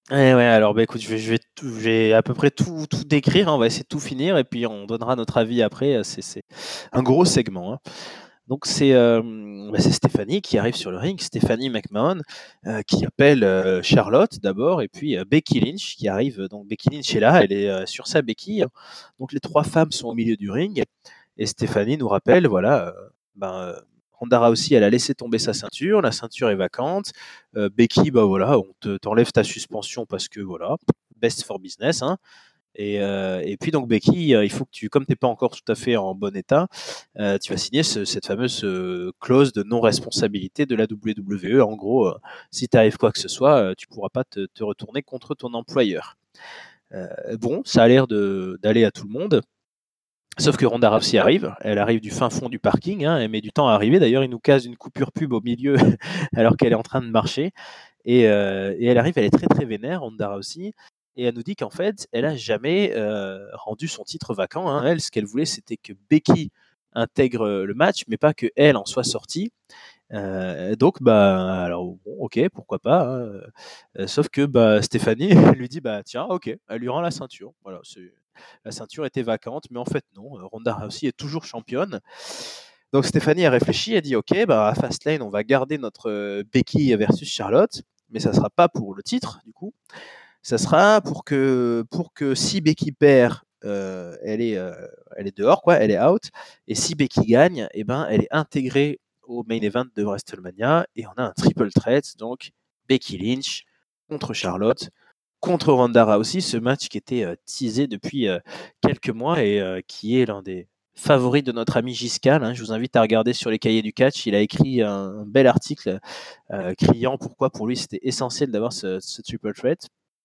Ouais, ouais, alors, bah, écoute, je vais je vais tout je vais à peu près tout tout décrire, hein, on va essayer de tout finir et puis on donnera notre avis après, heu, c'est c'est un gros segment, hein. Donc c'est, hem, bah, c'est Stéphanie qui arrive sur le ring, Stephanie McMahon, heu, qui appelle, heu, Charlotte d'abord et puis, heu, Becky Lynch qui arrive, donc Becky Lynch est là, elle est, heu, sur sa béquille. Donc les trois femmes sont au milieu du ring et Stéphanie nous rappelle, voilà, heu, ben, heu, Ronda Rousey, elle a laissé tomber sa ceinture, la ceinture est vacante. Heu, Becky, bah, voilà, on te tu ta suspension parce que voilà, best for business, hein. Et, heu, et puis donc Becky, heu, il faut que tu comme tu es pas encore tout à fait en bon état, heu, tu vas signer ce cette fameuse, heu, clause de non-responsabilité de la W W E. En gros, heu, si t'arrive quoi que ce soit, heu, tu pourras pas te te retourner contre ton employeur. Heu, bon, ça a l'air de d'aller à tout le monde. Sauf que Ronda Rousey arrive, elle arrive du fin fond du parking, hein, elle met du temps à arriver. D'ailleurs, il nous case une coupure pub au milieu alors qu'elle est en train de marcher. Et, euh, et elle arrive, elle est très très vénère, Ronda Rousey, et elle nous dit qu'en fait, elle a jamais euh, rendu son titre vacant, hein. Elle, ce qu'elle voulait, c'était que Becky intègre euh, le match, mais pas que elle en soit sortie. Euh, donc, bah, alors, bon, ok, pourquoi pas, hein. Euh, sauf que bah, Stéphanie elle lui dit, bah tiens, ok, elle lui rend la ceinture. Voilà, c'est la ceinture était vacante, mais en fait non, euh, Ronda Rousey est toujours championne. Donc Stéphanie a réfléchi, elle dit ok, bah à Fastlane, on va garder notre euh, Becky versus Charlotte, mais ça sera pas pour le titre du coup, ça sera pour que pour que si Becky perd, euh, elle est euh, elle est dehors quoi, elle est out, et si Becky gagne, eh ben elle est intégrée au main event de WrestleMania et on a un triple threat, donc Becky Lynch contre Charlotte contre Ronda Rousey, ce match qui était euh, teasé depuis euh, quelques mois et euh, qui est l'un des favoris de notre ami Giscal, hein. Je vous invite à regarder sur les cahiers du catch. Il a écrit un, un bel article euh, criant pourquoi pour lui c'était essentiel d'avoir ce, ce triple threat.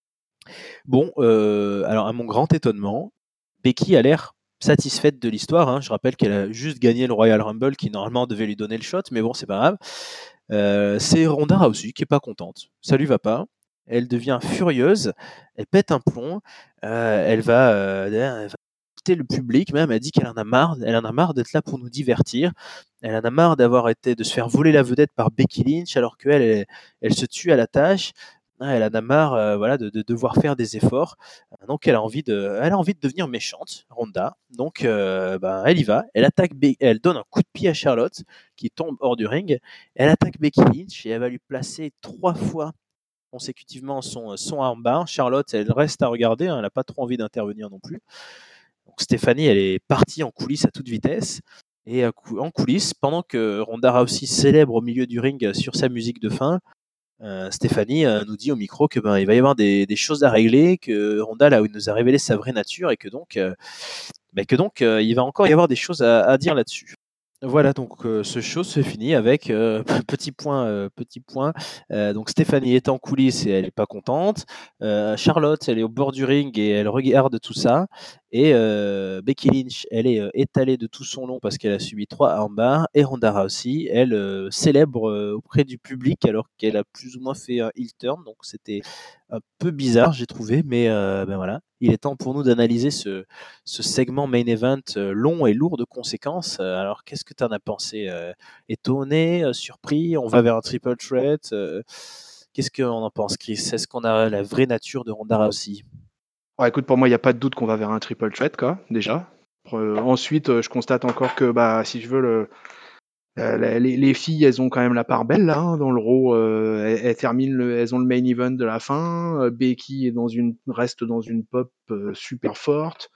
Bon, euh, alors à mon grand étonnement, Becky a l'air satisfaite de l'histoire, hein. Je rappelle qu'elle a juste gagné le Royal Rumble qui normalement devait lui donner le shot, mais bon, c'est pas grave. Euh, c'est Ronda Rousey qui est pas contente. Ça lui va pas. Elle devient furieuse. Elle pète un plomb. Euh, elle va, euh, elle va quitter le public. Même, elle dit qu'elle en a marre. Elle en a marre d'être là pour nous divertir. Elle en a marre d'avoir été de se faire voler la vedette par Becky Lynch alors qu'elle, elle, elle se tue à la tâche. Ah, elle en a marre, euh, voilà, de, de devoir faire des efforts. Euh, Donc, elle a envie de, elle a envie de devenir méchante, Ronda. Donc, euh, ben, elle y va. Elle attaque, Be- elle donne un coup de pied à Charlotte qui tombe hors du ring. Elle attaque Becky Lynch et elle va lui placer trois fois consécutivement son, son armbar. Charlotte, elle reste à regarder, hein, elle n'a pas trop envie d'intervenir non plus. Donc Stéphanie, elle est partie en coulisses à toute vitesse. Et en coulisses, pendant que Ronda Rousey célèbre au milieu du ring sur sa musique de fin, euh, Stéphanie euh, nous dit au micro que ben, il va y avoir des, des choses à régler, que Ronda là où il nous a révélé sa vraie nature et que donc, euh, ben, que donc euh, il va encore y avoir des choses à, à dire là-dessus. Voilà, donc euh, ce show se finit avec euh, petit point, euh, petit point. Euh, donc Stéphanie est en coulisses et elle est pas contente. Euh, Charlotte, elle est au bord du ring et elle regarde tout ça. Et euh, Becky Lynch, elle est euh, étalée de tout son long parce qu'elle a subi trois armbars. Et Ronda Rousey, elle euh, célèbre euh, auprès du public alors qu'elle a plus ou moins fait un heel turn. Donc c'était un peu bizarre, j'ai trouvé, mais euh, ben voilà. Il est temps pour nous d'analyser ce, ce segment main event euh, long et lourd de conséquences. Euh, alors, qu'est-ce que tu en as pensé? Euh, étonné, euh, surpris? On va vers un triple threat? Euh, qu'est-ce qu'on en pense, Chris? Est-ce qu'on a la vraie nature de Ronda Rousey? Ouais, écoute, pour moi, il n'y a pas de doute qu'on va vers un triple threat, quoi, déjà. Euh, ensuite, euh, je constate encore que, bah, si je veux, le, euh, la- les, les filles, elles ont quand même la part belle, là, hein, dans le Raw. Euh, elles, elles terminent, le, elles ont le main event de la fin. Euh, Becky est dans une, reste dans une pop euh, super forte.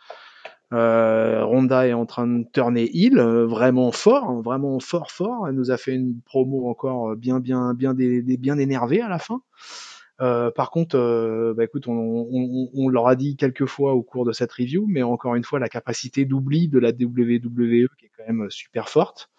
Euh, Ronda est en train de turner heel, euh, vraiment fort, hein, vraiment fort, fort. Elle nous a fait une promo encore bien, bien, bien, dé- dé- bien énervée à la fin. Euh, par contre, euh, bah écoute, on, on, on leur a dit quelques fois au cours de cette review, mais encore une fois, la capacité d'oubli de la W W E qui est quand même super forte,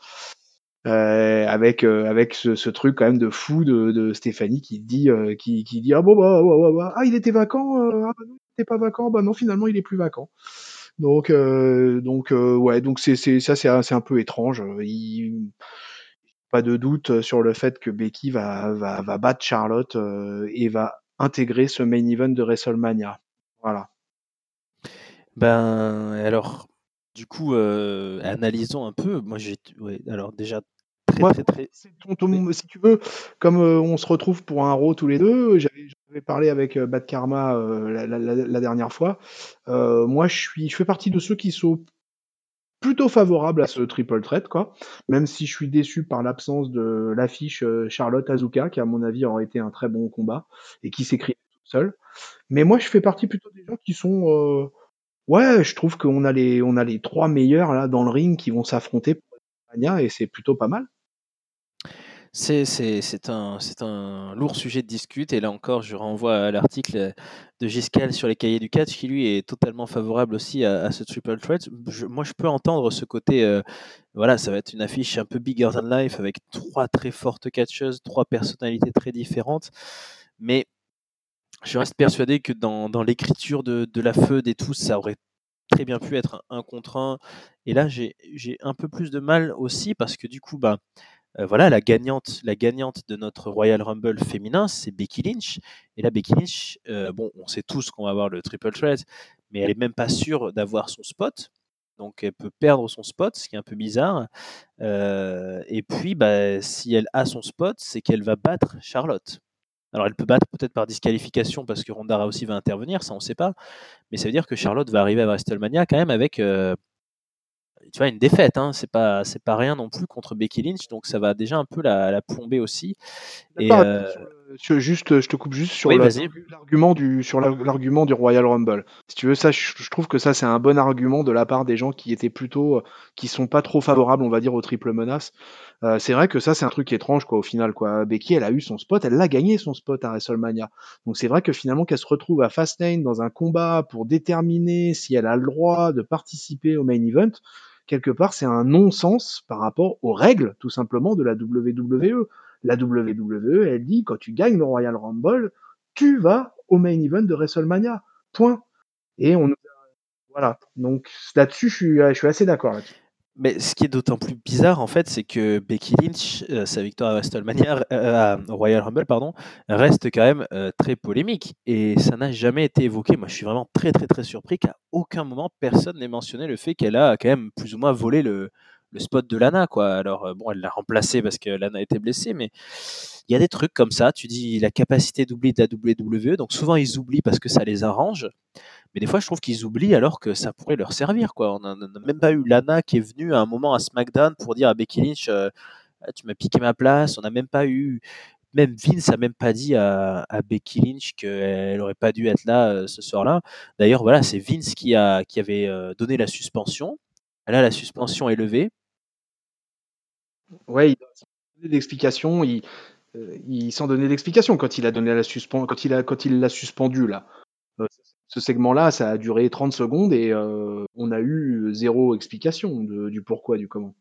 euh, avec euh, avec ce, ce truc quand même de fou de, de Stéphanie qui dit euh, qui, qui dit ah bon bah, bah, bah, bah, ah il était vacant, euh, ah bah non il était pas vacant, bah non finalement il est plus vacant. Donc euh, donc euh, ouais donc c'est c'est ça c'est un, c'est un peu étrange. Il, pas de doute sur le fait que Becky va, va, va battre Charlotte euh, et va intégrer ce main event de WrestleMania. Voilà. Ben, alors, du coup, euh, analysons un peu. Moi, j'ai, ouais, alors déjà très, Moi, très, très c'est ton, oui? ton- si tu veux, comme euh, on se retrouve pour un Raw tous les deux, j'avais j'avais parlé avec euh, Bad Karma euh, la, la- la- la dernière fois. Euh, moi, je suis, je fais partie de ceux qui sont plutôt favorables à ce triple threat, quoi. Même si je suis déçu par l'absence de l'affiche euh, Charlotte Azuka, qui à mon avis aurait été un très bon combat et qui s'écrit toute seule. Mais moi, je fais partie plutôt des gens qui sont, euh, ouais, je trouve qu'on a les, on a les trois meilleurs là dans le ring qui vont s'affronter pour Mania et c'est plutôt pas mal. C'est c'est c'est un c'est un lourd sujet de discute et là encore, je renvoie à l'article, de Giscard sur les cahiers du catch qui lui est totalement favorable aussi à à ce triple threat. Je moi, je peux entendre ce côté, heu, voilà, ça va être une affiche un peu bigger than life avec trois très fortes catcheuses, trois personnalités très différentes. Mais je reste persuadé que dans dans l'écriture de de la feud et tout, ça aurait très bien pu être un un contre un et là, j'ai j'ai un peu plus de mal aussi parce que du coup, bah, Heu, voilà, la gagnante la gagnante de notre Royal Rumble féminin, c'est Becky Lynch et là, Becky Lynch, heu, bon, on sait tous qu'on va avoir le triple threat, mais elle est même pas sûre d'avoir son spot, donc elle peut perdre son spot, ce qui est un peu bizarre, heu et puis, bah, si elle a son spot, c'est qu'elle va battre Charlotte. Alors elle peut battre peut-être par disqualification parce que Ronda Rousey va intervenir, ça on sait pas, mais ça veut dire que Charlotte va arriver à WrestleMania quand même avec, heu, tu vois, une défaite, hein, c'est pas c'est pas rien non plus contre Becky Lynch, donc ça va déjà un peu la la plomber aussi et D'accord avec toi heu sur le sur juste, je te coupe juste sur oui, le vas-y. l'argument du sur la- l'argument du Royal Rumble. Si tu veux ça, je, je trouve que ça c'est un bon argument de la part des gens qui étaient plutôt, euh, qui sont pas trop favorables, on va dire, aux triple menaces. Euh, c'est vrai que ça c'est un truc étrange quoi au final quoi. Becky elle a eu son spot, elle l'a gagné son spot à WrestleMania. Donc c'est vrai que finalement qu'elle se retrouve à Fastlane dans un combat pour déterminer si elle a le droit de participer au main event. Quelque part, c'est un non-sens par rapport aux règles, tout simplement, de la W W E. La W W E, elle dit, quand tu gagnes le Royal Rumble, tu vas au main event de WrestleMania. Point. Et on, voilà. Donc, là-dessus, je suis, je suis assez d'accord là-dessus. Mais ce qui est d'autant plus bizarre, en fait, c'est que Becky Lynch, heu, sa victoire à WrestleMania, heu, à au Royal Rumble, pardon, reste quand même, heu, très polémique et ça n'a jamais été évoqué. Moi, je suis vraiment très, très, très surpris qu'à aucun moment personne n'ait mentionné le fait qu'elle a quand même plus ou moins volé le le spot de Lana, quoi. Alors, heu, bon, elle l'a remplacé parce que Lana était blessée, mais il y a des trucs comme ça. Tu dis la capacité d'oubli de la W W E, donc souvent ils oublient parce que ça les arrange. Mais des fois, je trouve qu'ils oublient alors que ça pourrait leur servir, quoi. On n'a même pas eu Lana qui est venue à un moment à SmackDown pour dire à Becky Lynch, euh, ah, tu m'as piqué ma place. On n'a même pas eu, même Vince a même pas dit à, à Becky Lynch qu'elle aurait pas dû être là euh, ce soir-là. D'ailleurs, voilà, c'est Vince qui a qui avait euh, donné la suspension. Là, la suspension est levée. Ouais, il a donné d'explications, il, euh, il s'en donnait d'explications quand il a donné la suspension, quand il a, quand il l'a suspendu, là. Euh, ce segment-là, ça a duré trente secondes et euh, on a eu zéro explication de- du pourquoi, du comment.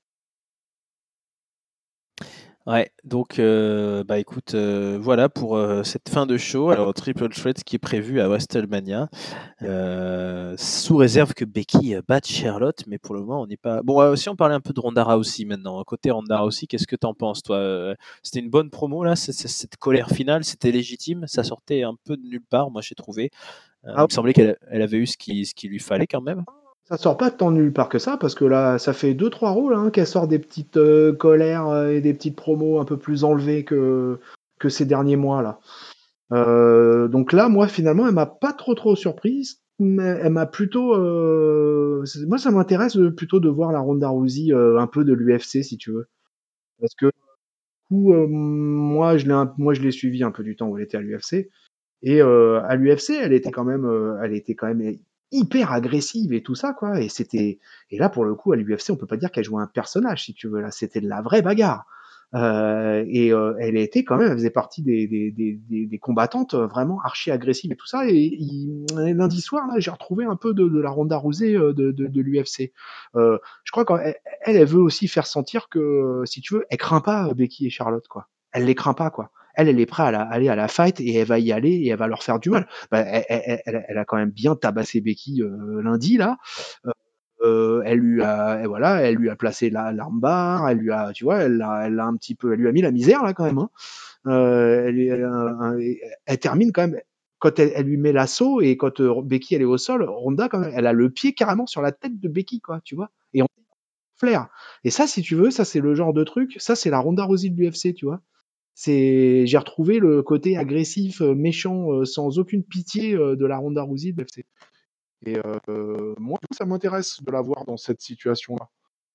Ouais, donc euh, bah écoute, euh, voilà pour euh, cette fin de show. Alors Triple Threat qui est prévu à WrestleMania. Euh, sous réserve que Becky euh, batte Charlotte, mais pour le moment, on n'est pas. Bon, euh, si on parlait un peu de Ronda Rousey maintenant. Côté Ronda Rousey, qu'est-ce que t'en penses, toi? Euh, C'était une bonne promo, là, c- c- cette colère finale, c'était légitime, ça sortait un peu de nulle part, moi j'ai trouvé. Euh, il Ah, me semblait qu'elle elle avait eu ce qui, ce qui lui fallait quand même. ça sort pas tant nulle part que ça, parce que là, ça fait deux trois rôles hein, qu'elle sort des petites euh, colères euh, et des petites promos un peu plus enlevées que, que ces derniers mois là. Euh, donc là, moi, finalement, elle m'a pas trop trop surprise, mais elle m'a plutôt. Euh, c'est- moi, ça m'intéresse de- plutôt de voir la Ronda Rousey euh, un peu de l'U F C, si tu veux, parce que du coup, euh, moi, je l'ai, un- moi, je l'ai suivi un peu du temps où elle était à l'U F C. Et euh, à l'U F C, elle était quand même, euh, elle était quand même hyper agressive et tout ça, quoi. Et c'était, et là pour le coup, à l'U F C, on peut pas dire qu'elle jouait un personnage, si tu veux. Là, c'était de la vraie bagarre. Euh, et euh, elle était quand même, elle faisait partie des, des, des, des, des combattantes vraiment archi agressives et tout ça. Et, il- et lundi soir, là, j'ai retrouvé un peu de, de la Ronda Rousey euh, de, de, de l'U F C. Euh, je crois qu'elle, elle, elle veut aussi faire sentir que, si tu veux, elle craint pas Becky et Charlotte, quoi. Elle les craint pas, quoi. Elle, elle est prête à la- aller à la fight et elle va y aller et elle va leur faire du mal. Bah, elle, elle- elle- elle a quand même bien tabassé Becky euh, lundi là. Euh, euh, elle lui a, et voilà, elle lui a placé la l'armbar, elle lui a, tu vois, elle l'a, elle l'a un petit peu, elle lui a mis la misère là quand même. Hein. Euh, elle, est- elle a un- elle termine quand même quand elle, elle lui met l'assaut et quand euh, Becky elle est au sol, Ronda quand même, elle a le pied carrément sur la tête de Becky quoi, tu vois. Et flair. Et ça, si tu veux, ça c'est le genre de truc, ça c'est la Ronda Rousey de l'U F C, tu vois. C'est, j'ai retrouvé le côté agressif, euh, méchant, euh, sans aucune pitié euh, de la Ronda Rousey de l'U F C. Et euh, moi, ça m'intéresse de la voir dans cette situation-là.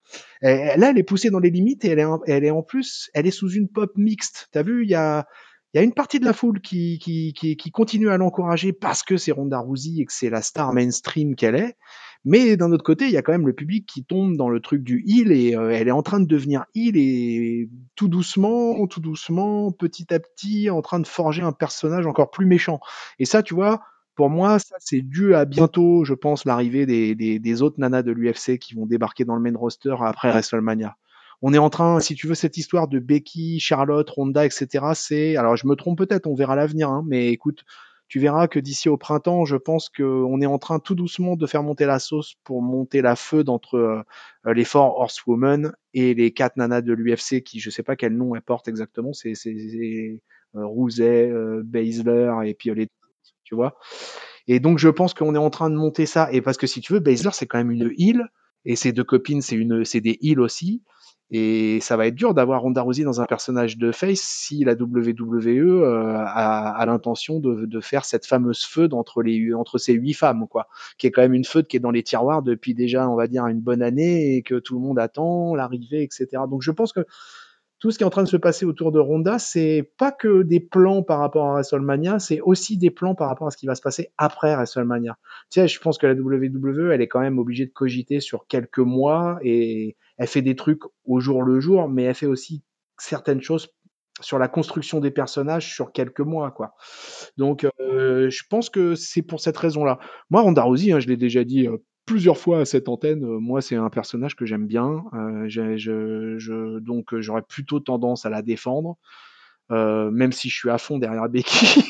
Et là, elle est poussée dans les limites et elle est, en, elle est en plus, elle est sous une pop mixte. T'as vu, il y a, il y a une partie de la foule qui, qui, qui, qui continue à l'encourager parce que c'est Ronda Rousey et que c'est la star mainstream qu'elle est. Mais d'un autre côté, il y a quand même le public qui tombe dans le truc du heel et euh, elle est en train de devenir heel et tout doucement, tout doucement, petit à petit, en train de forger un personnage encore plus méchant. Et ça, tu vois, pour moi, ça c'est dû à bientôt, je pense, l'arrivée des, des, des autres nanas de l'U F C qui vont débarquer dans le main roster après WrestleMania. On est en train, si tu veux, cette histoire de Becky, Charlotte, Ronda, et cetera. C'est, alors je me trompe peut-être, on verra l'avenir, hein, mais écoute, tu verras que d'ici au printemps, je pense qu'on est en train tout doucement de faire monter la sauce pour monter la feude entre euh, les Four Horsewomen et les quatre nanas de l'U F C qui, je sais pas quel nom elles portent exactement, c'est, c'est, c'est euh, Rousey, euh, Baszler et puis euh, les, tu vois. Et donc, je pense qu'on est en train de monter ça. Et parce que si tu veux, Baszler, c'est quand même une heal. Et ses deux copines, c'est une, c'est des heals aussi. Et ça va être dur d'avoir Ronda Rousey dans un personnage de face si la W W E euh, a, a l'intention de, de faire cette fameuse feud entre, les, entre ces huit femmes, quoi. Qui est quand même une feud qui est dans les tiroirs depuis déjà, on va dire, une bonne année et que tout le monde attend, l'arrivée, et cetera. Donc, je pense que tout ce qui est en train de se passer autour de Ronda, c'est pas que des plans par rapport à WrestleMania, c'est aussi des plans par rapport à ce qui va se passer après WrestleMania. Tu sais, je pense que la W W E, elle est quand même obligée de cogiter sur quelques mois et elle fait des trucs au jour le jour, mais elle fait aussi certaines choses sur la construction des personnages sur quelques mois, quoi. Donc, euh, je pense que c'est pour cette raison-là. Moi, Ronda Rousey, hein, je l'ai déjà dit euh, plusieurs fois à cette antenne, euh, moi, c'est un personnage que j'aime bien. Euh, j'ai- je, je- donc, euh, j'aurais plutôt tendance à la défendre, euh, même si je suis à fond derrière Becky.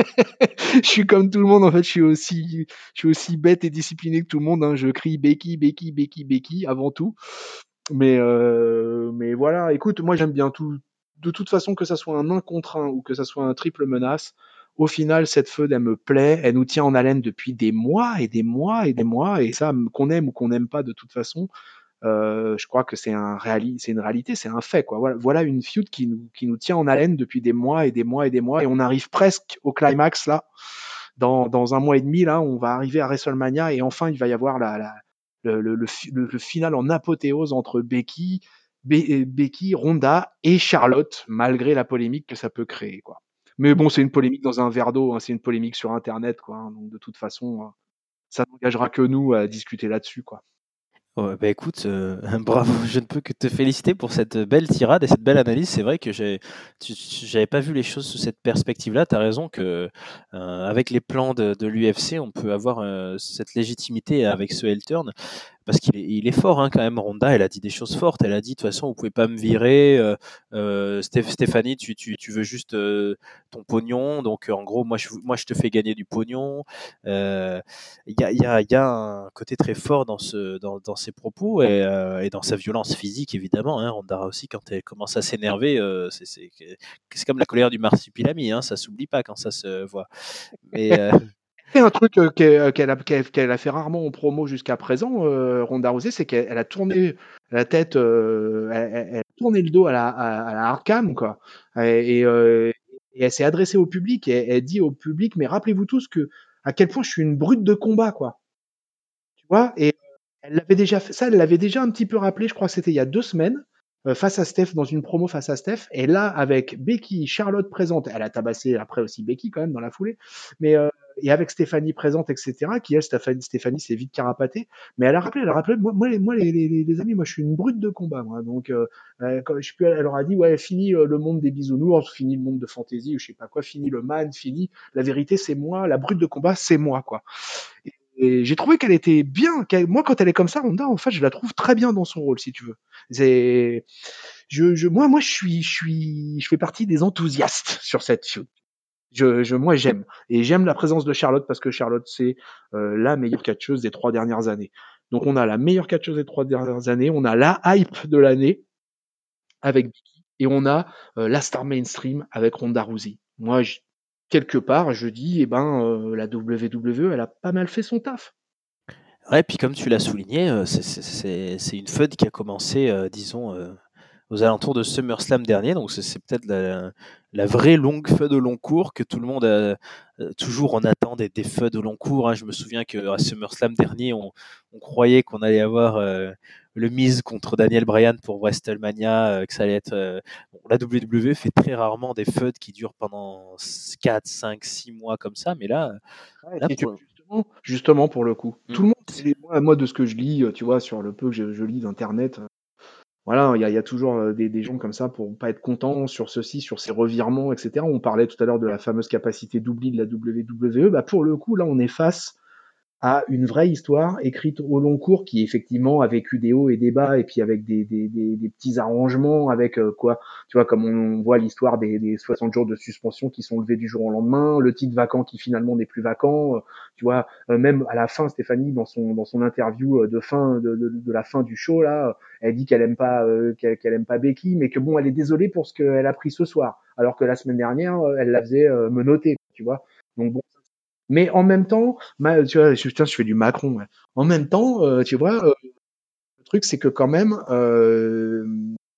Je suis comme tout le monde, en fait, je suis aussi, je suis aussi bête et discipliné que tout le monde, hein. Je crie Becky, Becky, Becky, Becky avant tout. Mais, euh, mais voilà, écoute, moi j'aime bien tout. De toute façon, que ça soit un un contre un ou que ça soit un triple menace, au final, cette feud, elle me plaît, elle nous tient en haleine depuis des mois et des mois et des mois, et ça, qu'on aime ou qu'on n'aime pas de toute façon, euh, je crois que c'est un réali c'est une réalité, c'est un fait, quoi. Voilà, voilà une feud qui nous, qui nous tient en haleine depuis des mois et des mois et des mois, et on arrive presque au climax là. Dans, dans un mois et demi, là, on va arriver à WrestleMania et enfin, il va y avoir la, la, le, le, le, le, le final en apothéose entre Becky, Be- Becky, Ronda et Charlotte, malgré la polémique que ça peut créer, quoi. Mais bon, c'est une polémique dans un verre d'eau, hein, c'est une polémique sur Internet, quoi, hein, donc de toute façon, euh, ça n'engagera que nous à discuter là-dessus, quoi. Ouais, bah, écoute, heu, bravo, je ne peux que te féliciter pour cette belle tirade et cette belle analyse. C'est vrai que j'ai tu tu j'avais pas vu les choses sous cette perspective-là. Tu as raison que, heu, avec les plans de de l'U F C, on peut avoir, heu, cette légitimité avec ce heel turn. Parce qu'il est, il est fort hein, quand même, Ronda, elle a dit des choses fortes. Elle a dit, de toute façon, vous pouvez pas me virer. Euh, euh, Stéph- Stéphanie, tu, tu, tu veux juste euh, ton pognon. Donc, euh, en gros, moi je, moi, je te fais gagner du pognon. Euh, Il y, a, il y, a, il y a un côté très fort dans, ce, dans, dans ses propos et, euh, et dans sa violence physique, évidemment. Hein. Ronda aussi, quand elle commence à s'énerver, euh, c'est, c'est, c'est comme la colère du marsupilami. Hein, ça s'oublie pas quand ça se voit. Mais, euh, Et un truc euh, qu'elle qu'elle a, qu'elle- qu'elle a fait rarement en promo jusqu'à présent, euh, Ronda Rousey, c'est qu'elle elle a tourné la tête, euh, elle, elle- elle a tourné le dos à la, à, à la hardcam, quoi. Et, et, euh, et elle s'est adressée au public et elle dit au public, mais rappelez-vous tous que à quel point je suis une brute de combat, quoi. Tu vois? Et elle l'avait déjà fait, ça, elle l'avait déjà un petit peu rappelé, je crois que c'était il y a deux semaines, euh, face à Steph, dans une promo face à Steph. Et là, avec Becky, Charlotte présente, elle a tabassé après aussi Becky quand même dans la foulée, mais euh, et avec Stéphanie présente, et cetera, qui elle, Stéphanie, Stéphanie s'est vite carapatée, mais elle a rappelé, elle a rappelé, moi, moi, les, moi, les, les, les amis, moi, je suis une brute de combat, moi, donc, euh, euh, quand, je sais plus, elle leur a dit, ouais, fini euh, le monde des bisounours, fini le monde de fantasy, ou je sais pas quoi, fini le man, fini, la vérité, c'est moi, la brute de combat, c'est moi, quoi. Et j'ai trouvé qu'elle était bien. qu'elle- Moi, quand elle est comme ça, Ronda, en fait, je la trouve très bien dans son rôle, si tu veux. C'est, je, je, moi, moi, je suis, je suis, je fais partie des enthousiastes sur cette show. Je, je, moi, j'aime et j'aime la présence de Charlotte parce que Charlotte, c'est euh, la meilleure catcheuse des trois dernières années. Donc, on a la meilleure catcheuse des trois dernières années, on a la hype de l'année avec Becky et on a euh, la star mainstream avec Ronda Rousey. Moi, je- quelque part, je dis, eh ben, euh, la W W E, elle a pas mal fait son taf. Ouais, puis comme tu l'as souligné, euh, c'est, c'est, c'est, c'est une feud qui a commencé, euh, disons, euh, aux alentours de SummerSlam dernier, donc c'est, c'est peut-être la, la vraie longue feud au long cours que tout le monde a, euh, toujours on attend des, des feuds au long cours. Hein. Je me souviens qu'à SummerSlam dernier, on, on croyait qu'on allait avoir euh, le Miz contre Daniel Bryan pour WrestleMania, euh, que ça allait être. Euh, bon, la W W E fait très rarement des feuds qui durent pendant quatre, cinq, six mois comme ça, mais là, Ouais, là si tu pour. justement justement pour le coup. Hmm. Tout le monde et moi moi de ce que je lis, heu, tu vois, sur le peu que je je lis d'internet, heu, voilà, il y a il y a toujours, heu, des des gens comme ça pour pas être contents sur ceci, sur ces revirements et cetera. On parlait tout à l'heure de la fameuse capacité d'oubli de la W W E, bah, pour le coup, là, on est face à une vraie histoire écrite au long cours qui effectivement a vécu des hauts et des bas et puis avec des, des, des, des petits arrangements avec euh, quoi, tu vois, comme on voit l'histoire des, des soixante jours de suspension qui sont levés du jour au lendemain, le titre vacant qui finalement n'est plus vacant, euh, tu vois, euh, même à la fin, Stéphanie dans son dans son interview euh, de fin de, de, de la fin du show là, elle dit qu'elle aime pas euh, qu'elle, qu'elle aime pas Becky, mais que bon, elle est désolée pour ce qu'elle a pris ce soir, alors que la semaine dernière, euh, elle la faisait euh, menotter, tu vois. Donc bon, mais en même temps, ma, tu vois, je, putain, je fais du Macron. Ouais. En même temps, euh, tu vois, euh, le truc, c'est que quand même, euh,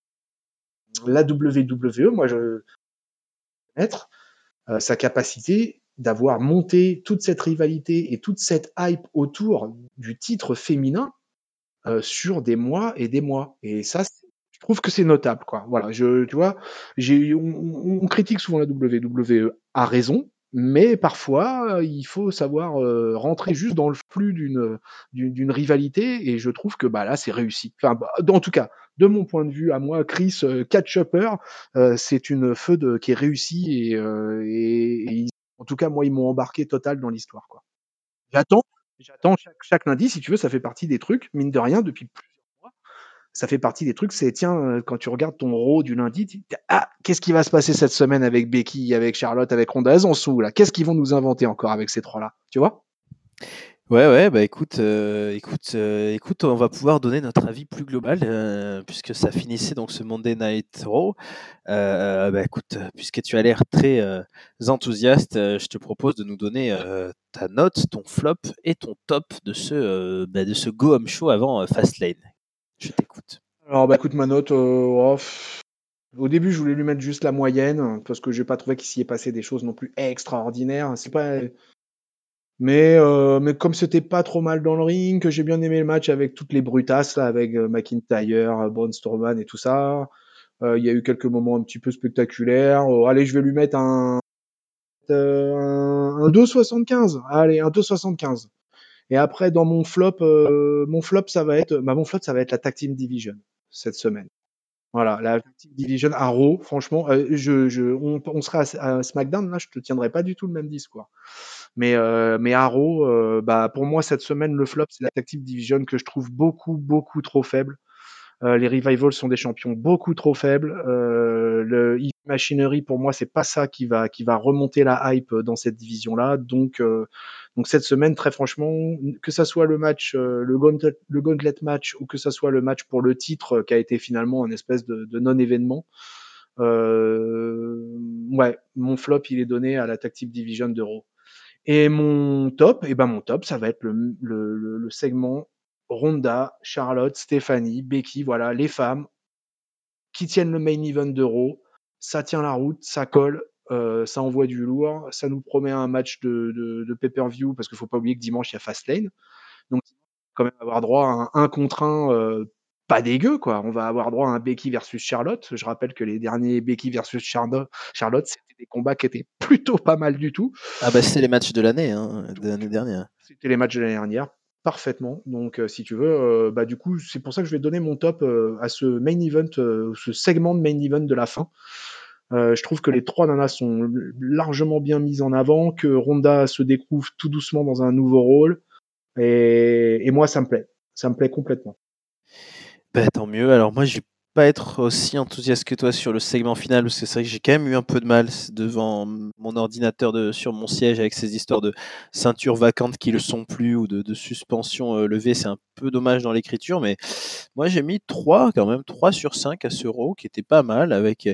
la W W E, moi, je veux être euh, sa capacité d'avoir monté toute cette rivalité et toute cette hype autour du titre féminin euh, sur des mois et des mois. Et ça, c'est- je trouve que c'est notable, quoi. Voilà, je, tu vois, j'ai, on, on- on critique souvent la W W E à raison, mais parfois, euh, il faut savoir euh, rentrer juste dans le flux d'une, d'une, d'une rivalité, et je trouve que bah là, c'est réussi. Enfin, bah, en tout cas, de mon point de vue, à moi, Chris euh, Catchupper, euh, c'est une feud qui est réussie, et, euh, et, et ils- en tout cas, moi, ils m'ont embarqué total dans l'histoire, quoi. J'attends, j'attends chaque, chaque lundi, si tu veux, ça fait partie des trucs, mine de rien, depuis plusieurs mois. Ça fait partie des trucs, c'est tiens, euh, quand tu regardes ton Raw du lundi, tu dis, ah, qu'est-ce qui va se passer cette semaine avec Becky, avec Charlotte, avec Ronda, elles en sont où là? Qu'est-ce qu'ils vont nous inventer encore avec ces trois-là? Tu vois? Ouais, ouais, bah écoute, euh, écoute, euh, écoute, on va pouvoir donner notre avis plus global, euh, puisque ça finissait donc ce Monday Night Raw. Euh, bah écoute, euh, puisque tu as l'air très euh, enthousiaste, euh, je te propose de nous donner euh, ta note, ton flop et ton top de ce, euh, bah, de ce Go Home Show avant euh, Fastlane. Je t'écoute. Alors, bah écoute, ma note, euh, oh, pff, au début, je voulais lui mettre juste la moyenne, parce que j'ai pas trouvé qu'il s'y est passé des choses non plus extraordinaires. C'est pas, mais, euh, mais comme c'était pas trop mal dans le ring, que j'ai bien aimé le match avec toutes les brutasses, là, avec euh, McIntyre, euh, Braun Strowman et tout ça. Euh, Il y a eu quelques moments un petit peu spectaculaires. Oh, allez, je vais lui mettre un, euh, un, un deux virgule soixante-quinze. Allez, un deux virgule soixante-quinze. Et après, dans mon flop, euh, mon flop, ça va être, bah, mon flop, ça va être la Tag Team Division cette semaine. Voilà, la Tag Team Division à Raw, franchement, euh, je, je, on, on sera à, à SmackDown, là, je te tiendrai pas du tout le même discours. Mais, euh, mais Arrow, euh, bah, pour moi, cette semaine, le flop, c'est la Tag Team Division que je trouve beaucoup, beaucoup trop faible. Euh, les Revivals sont des champions beaucoup trop faibles. Euh, le Heat Machinery, pour moi, c'est pas ça qui va, qui va remonter la hype dans cette division-là. Donc, euh, donc cette semaine, très franchement, que ça soit le match, euh, le, gauntlet, le gauntlet match, ou que ça soit le match pour le titre, euh, qui a été finalement un espèce de, de non-événement, euh, ouais, mon flop, il est donné à la Tag Team Division de Raw. Et mon top, et ben mon top, ça va être le, le, le, le segment Ronda, Charlotte, Stéphanie, Becky, voilà, les femmes qui tiennent le main event d'Euro. Ça tient la route, ça colle, euh, ça envoie du lourd, ça nous promet un match de, de, de pay-per-view, parce qu'il faut pas oublier que dimanche, il y a Fastlane. Donc, quand même avoir droit à un un contre un euh, pas dégueu, quoi. On va avoir droit à un Becky versus Charlotte. Je rappelle que les derniers Becky versus Charlotte, Charlotte c'était des combats qui étaient plutôt pas mal du tout. Ah bah c'est les matchs de l'année, hein, de Donc, l'année dernière. c'était les matchs de l'année dernière, parfaitement. Donc, euh, si tu veux, euh, bah, du coup, c'est pour ça que je vais donner mon top euh, à ce main event, euh, ce segment de main event de la fin. Euh, je trouve que les trois nanas sont largement bien mises en avant, que Ronda se découvre tout doucement dans un nouveau rôle. Et, et moi, ça me plaît. Ça me plaît complètement. Bah, tant mieux. Alors moi, je vais pas être aussi enthousiaste que toi sur le segment final, parce que c'est vrai que j'ai quand même eu un peu de mal devant mon ordinateur de, sur mon siège avec ces histoires de ceintures vacantes qui le sont plus ou de, de suspension euh, levée. C'est un peu dommage dans l'écriture, mais moi j'ai mis trois quand même, trois sur cinq à ce Raw qui était pas mal avec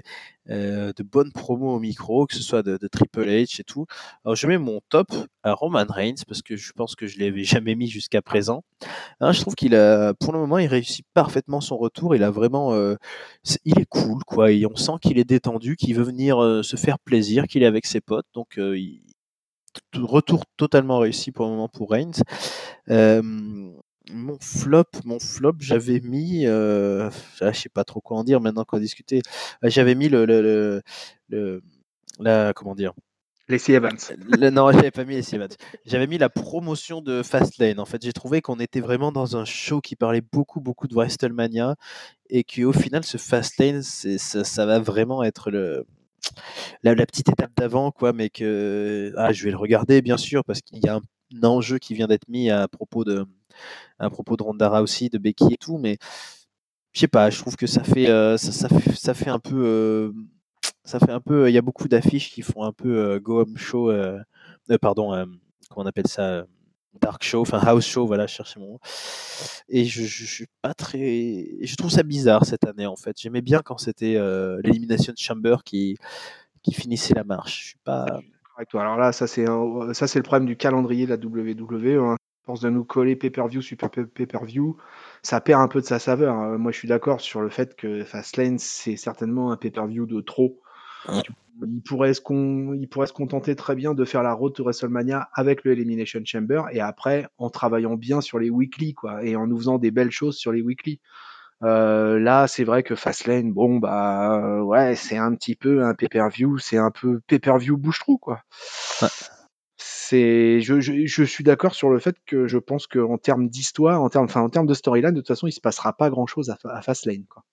euh, de bonnes promos au micro, que ce soit de, de Triple H et tout. Alors je mets mon top à Roman Reigns parce que je pense que je l'avais jamais mis jusqu'à présent. Hein, je trouve qu'il a, pour le moment, il réussit parfaitement son retour. Il a vraiment, euh, c'est- il est cool, quoi. Et on sent qu'il est détendu, qu'il veut venir euh, se faire plaisir, qu'il est avec ses potes. Donc, euh, il- t- retour totalement réussi pour le moment pour Reigns. Euh, mon flop, mon flop, j'avais mis, euh, ah, je sais pas trop quoi en dire maintenant qu'on a discuté. Euh, J'avais mis le, le, le, le- la, comment dire. Lacey Evans. Le- non, j'avais pas mis les Evans. J'avais mis la promotion de Fastlane. En fait, j'ai trouvé qu'on était vraiment dans un show qui parlait beaucoup, beaucoup de WrestleMania et qu'au final, ce Fastlane, c'est, ça, ça va vraiment être le, la, la petite étape d'avant, quoi. Mais que ah, je vais le regarder, bien sûr, parce qu'il y a un, un enjeu qui vient d'être mis à propos de, à propos de Ronda Rousey, de Becky et tout. Mais je sais pas, je trouve que ça fait, euh, ça, ça fait, ça fait un peu. euh, ça fait un peu. Il y a beaucoup d'affiches qui font un peu euh, go home show. euh, euh, pardon, euh, comment on appelle ça euh, dark show, enfin house show, voilà, je cherchais mon mot. Et je, je, je suis pas très. Je trouve ça bizarre cette année en fait. J'aimais bien quand c'était euh, l'Elimination Chamber qui, qui finissait la marche. Je suis Ça, pas. je suis d'accord avec toi. Alors là, ça c'est un- ça c'est le problème du calendrier de la W W E, hein. À force de nous coller pay-per-view, super pay- pay-per-view, ça perd un peu de sa saveur, hein. Moi, je suis d'accord sur le fait que Fastlane, c'est certainement un pay-per-view de trop. Tu- il pourrait se con- il pourrait se contenter très bien de faire la road to WrestleMania avec le Elimination Chamber et après en travaillant bien sur les weekly, quoi, et en nous faisant des belles choses sur les weekly. Euh, là, c'est vrai que Fastlane, bon, bah, euh, ouais, c'est un petit peu un pay-per-view, c'est un peu pay-per-view bouche-trou, quoi. Ouais. C'est, je, je, je suis d'accord sur le fait que je pense qu'en termes d'histoire, en termes, enfin, en termes de storyline, de toute façon, il se passera pas grand-chose à, Fa- à Fastlane, quoi.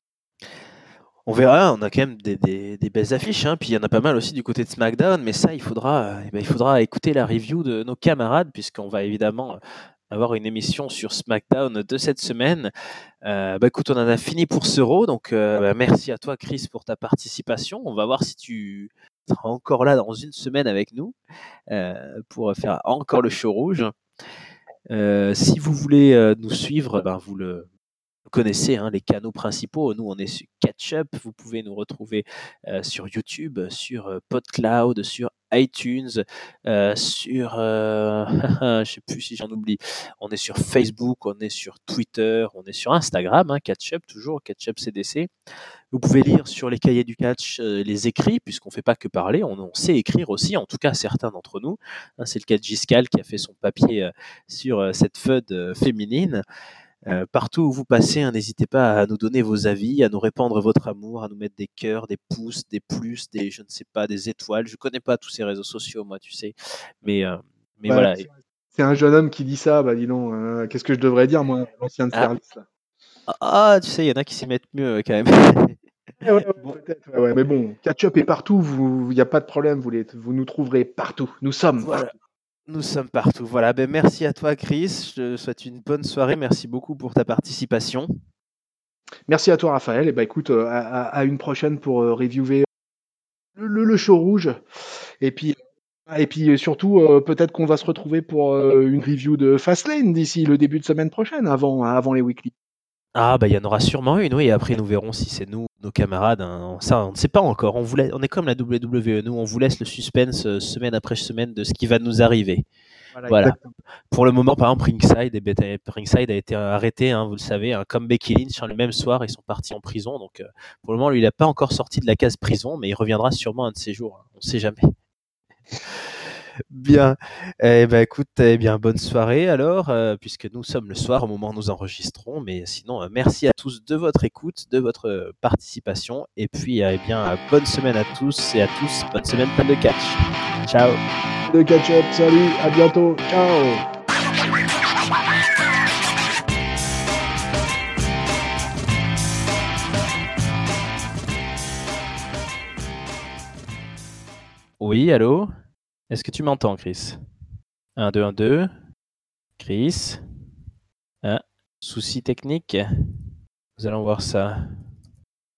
On verra, on a quand même des, des, des belles affiches, hein. Puis il y en a pas mal aussi du côté de SmackDown, mais ça, il faudra, euh, eh ben, il faudra écouter la review de nos camarades, puisqu'on va évidemment euh, avoir une émission sur SmackDown de cette semaine. Euh, bah écoute, on en a fini pour ce Raw, donc euh, bah, merci à toi Chris pour ta participation. On va voir si tu seras encore là dans une semaine avec nous euh, pour faire encore le show rouge. Euh, si vous voulez euh, nous suivre, ben, vous le connaissez, hein, les canaux principaux. Nous, on est sur Catch-Up. Vous pouvez nous retrouver euh, sur YouTube, sur euh, PodCloud, sur iTunes, euh, sur... euh, je sais plus si j'en oublie. On est sur Facebook, on est sur Twitter, on est sur Instagram, hein, Catch-Up, toujours Catch-Up C D C. Vous pouvez lire sur les cahiers du catch euh, les écrits, puisqu'on ne fait pas que parler, on, on sait écrire aussi, en tout cas certains d'entre nous. Hein, c'est le cas de Giscal qui a fait son papier euh, sur euh, cette F U D euh, féminine. Euh, partout où vous passez, hein, n'hésitez pas à nous donner vos avis, à nous répandre votre amour, à nous mettre des cœurs, des pouces, des plus, des je ne sais pas, des étoiles. Je connais pas tous ces réseaux sociaux, moi, tu sais. Mais, euh, mais Bah, voilà. c'est c'est un jeune homme qui dit ça, bah dis donc, euh, qu'est-ce que je devrais dire, moi, l'ancien de Ah, service, là. ah, tu sais, il y en a qui s'y mettent mieux euh, quand même. Ouais, ouais, ouais, Bon, peut-être, ouais, ouais, mais bon, Catch-Up est partout, vous, il n'y a pas de problème, vous, les, vous nous trouverez partout. Nous sommes voilà. partout. Nous sommes partout. Voilà. Ben, merci à toi, Chris. Je te souhaite une bonne soirée. Merci beaucoup pour ta participation. Merci à toi, Raphaël. Et bah écoute, euh, à, à- à une prochaine pour euh, reviewer le, le- le show rouge. Et puis, et puis euh, surtout, euh, peut-être qu'on va se retrouver pour euh, une review de Fastlane d'ici le début de semaine prochaine, avant, avant les weekly. Ah, bah, il y en aura sûrement une, oui. Et après, nous verrons si c'est nous, nos camarades, hein. Ça, on ne sait pas encore. On, vous lai- on est comme la W W E. Nous, on vous laisse le suspense euh, semaine après semaine de ce qui va nous arriver. Voilà, Voilà. exactement. Pour le moment, par exemple, Ringside, eh ben, Ringside a été arrêté, hein, vous le savez, hein, comme Becky Lynch, hein, le même soir, ils sont partis en prison. Donc, euh, pour le moment, lui, il n'a pas encore sorti de la case prison, mais il reviendra sûrement un de ces jours, hein. On ne sait jamais. Bien. Eh ben, écoute, eh bien, bonne soirée alors, euh, puisque nous sommes le soir au moment où nous enregistrons. Mais sinon, euh, merci à tous de votre écoute, de votre euh, participation. Et puis, euh, eh bien, euh, bonne semaine à tous et à tous. Bonne semaine pleine de catch. Ciao. De Catch-Up, salut, à bientôt, ciao. Oui, allô? Est-ce que tu m'entends, Chris? Un, deux, un, deux. Chris? Ah, souci technique? Nous allons voir ça.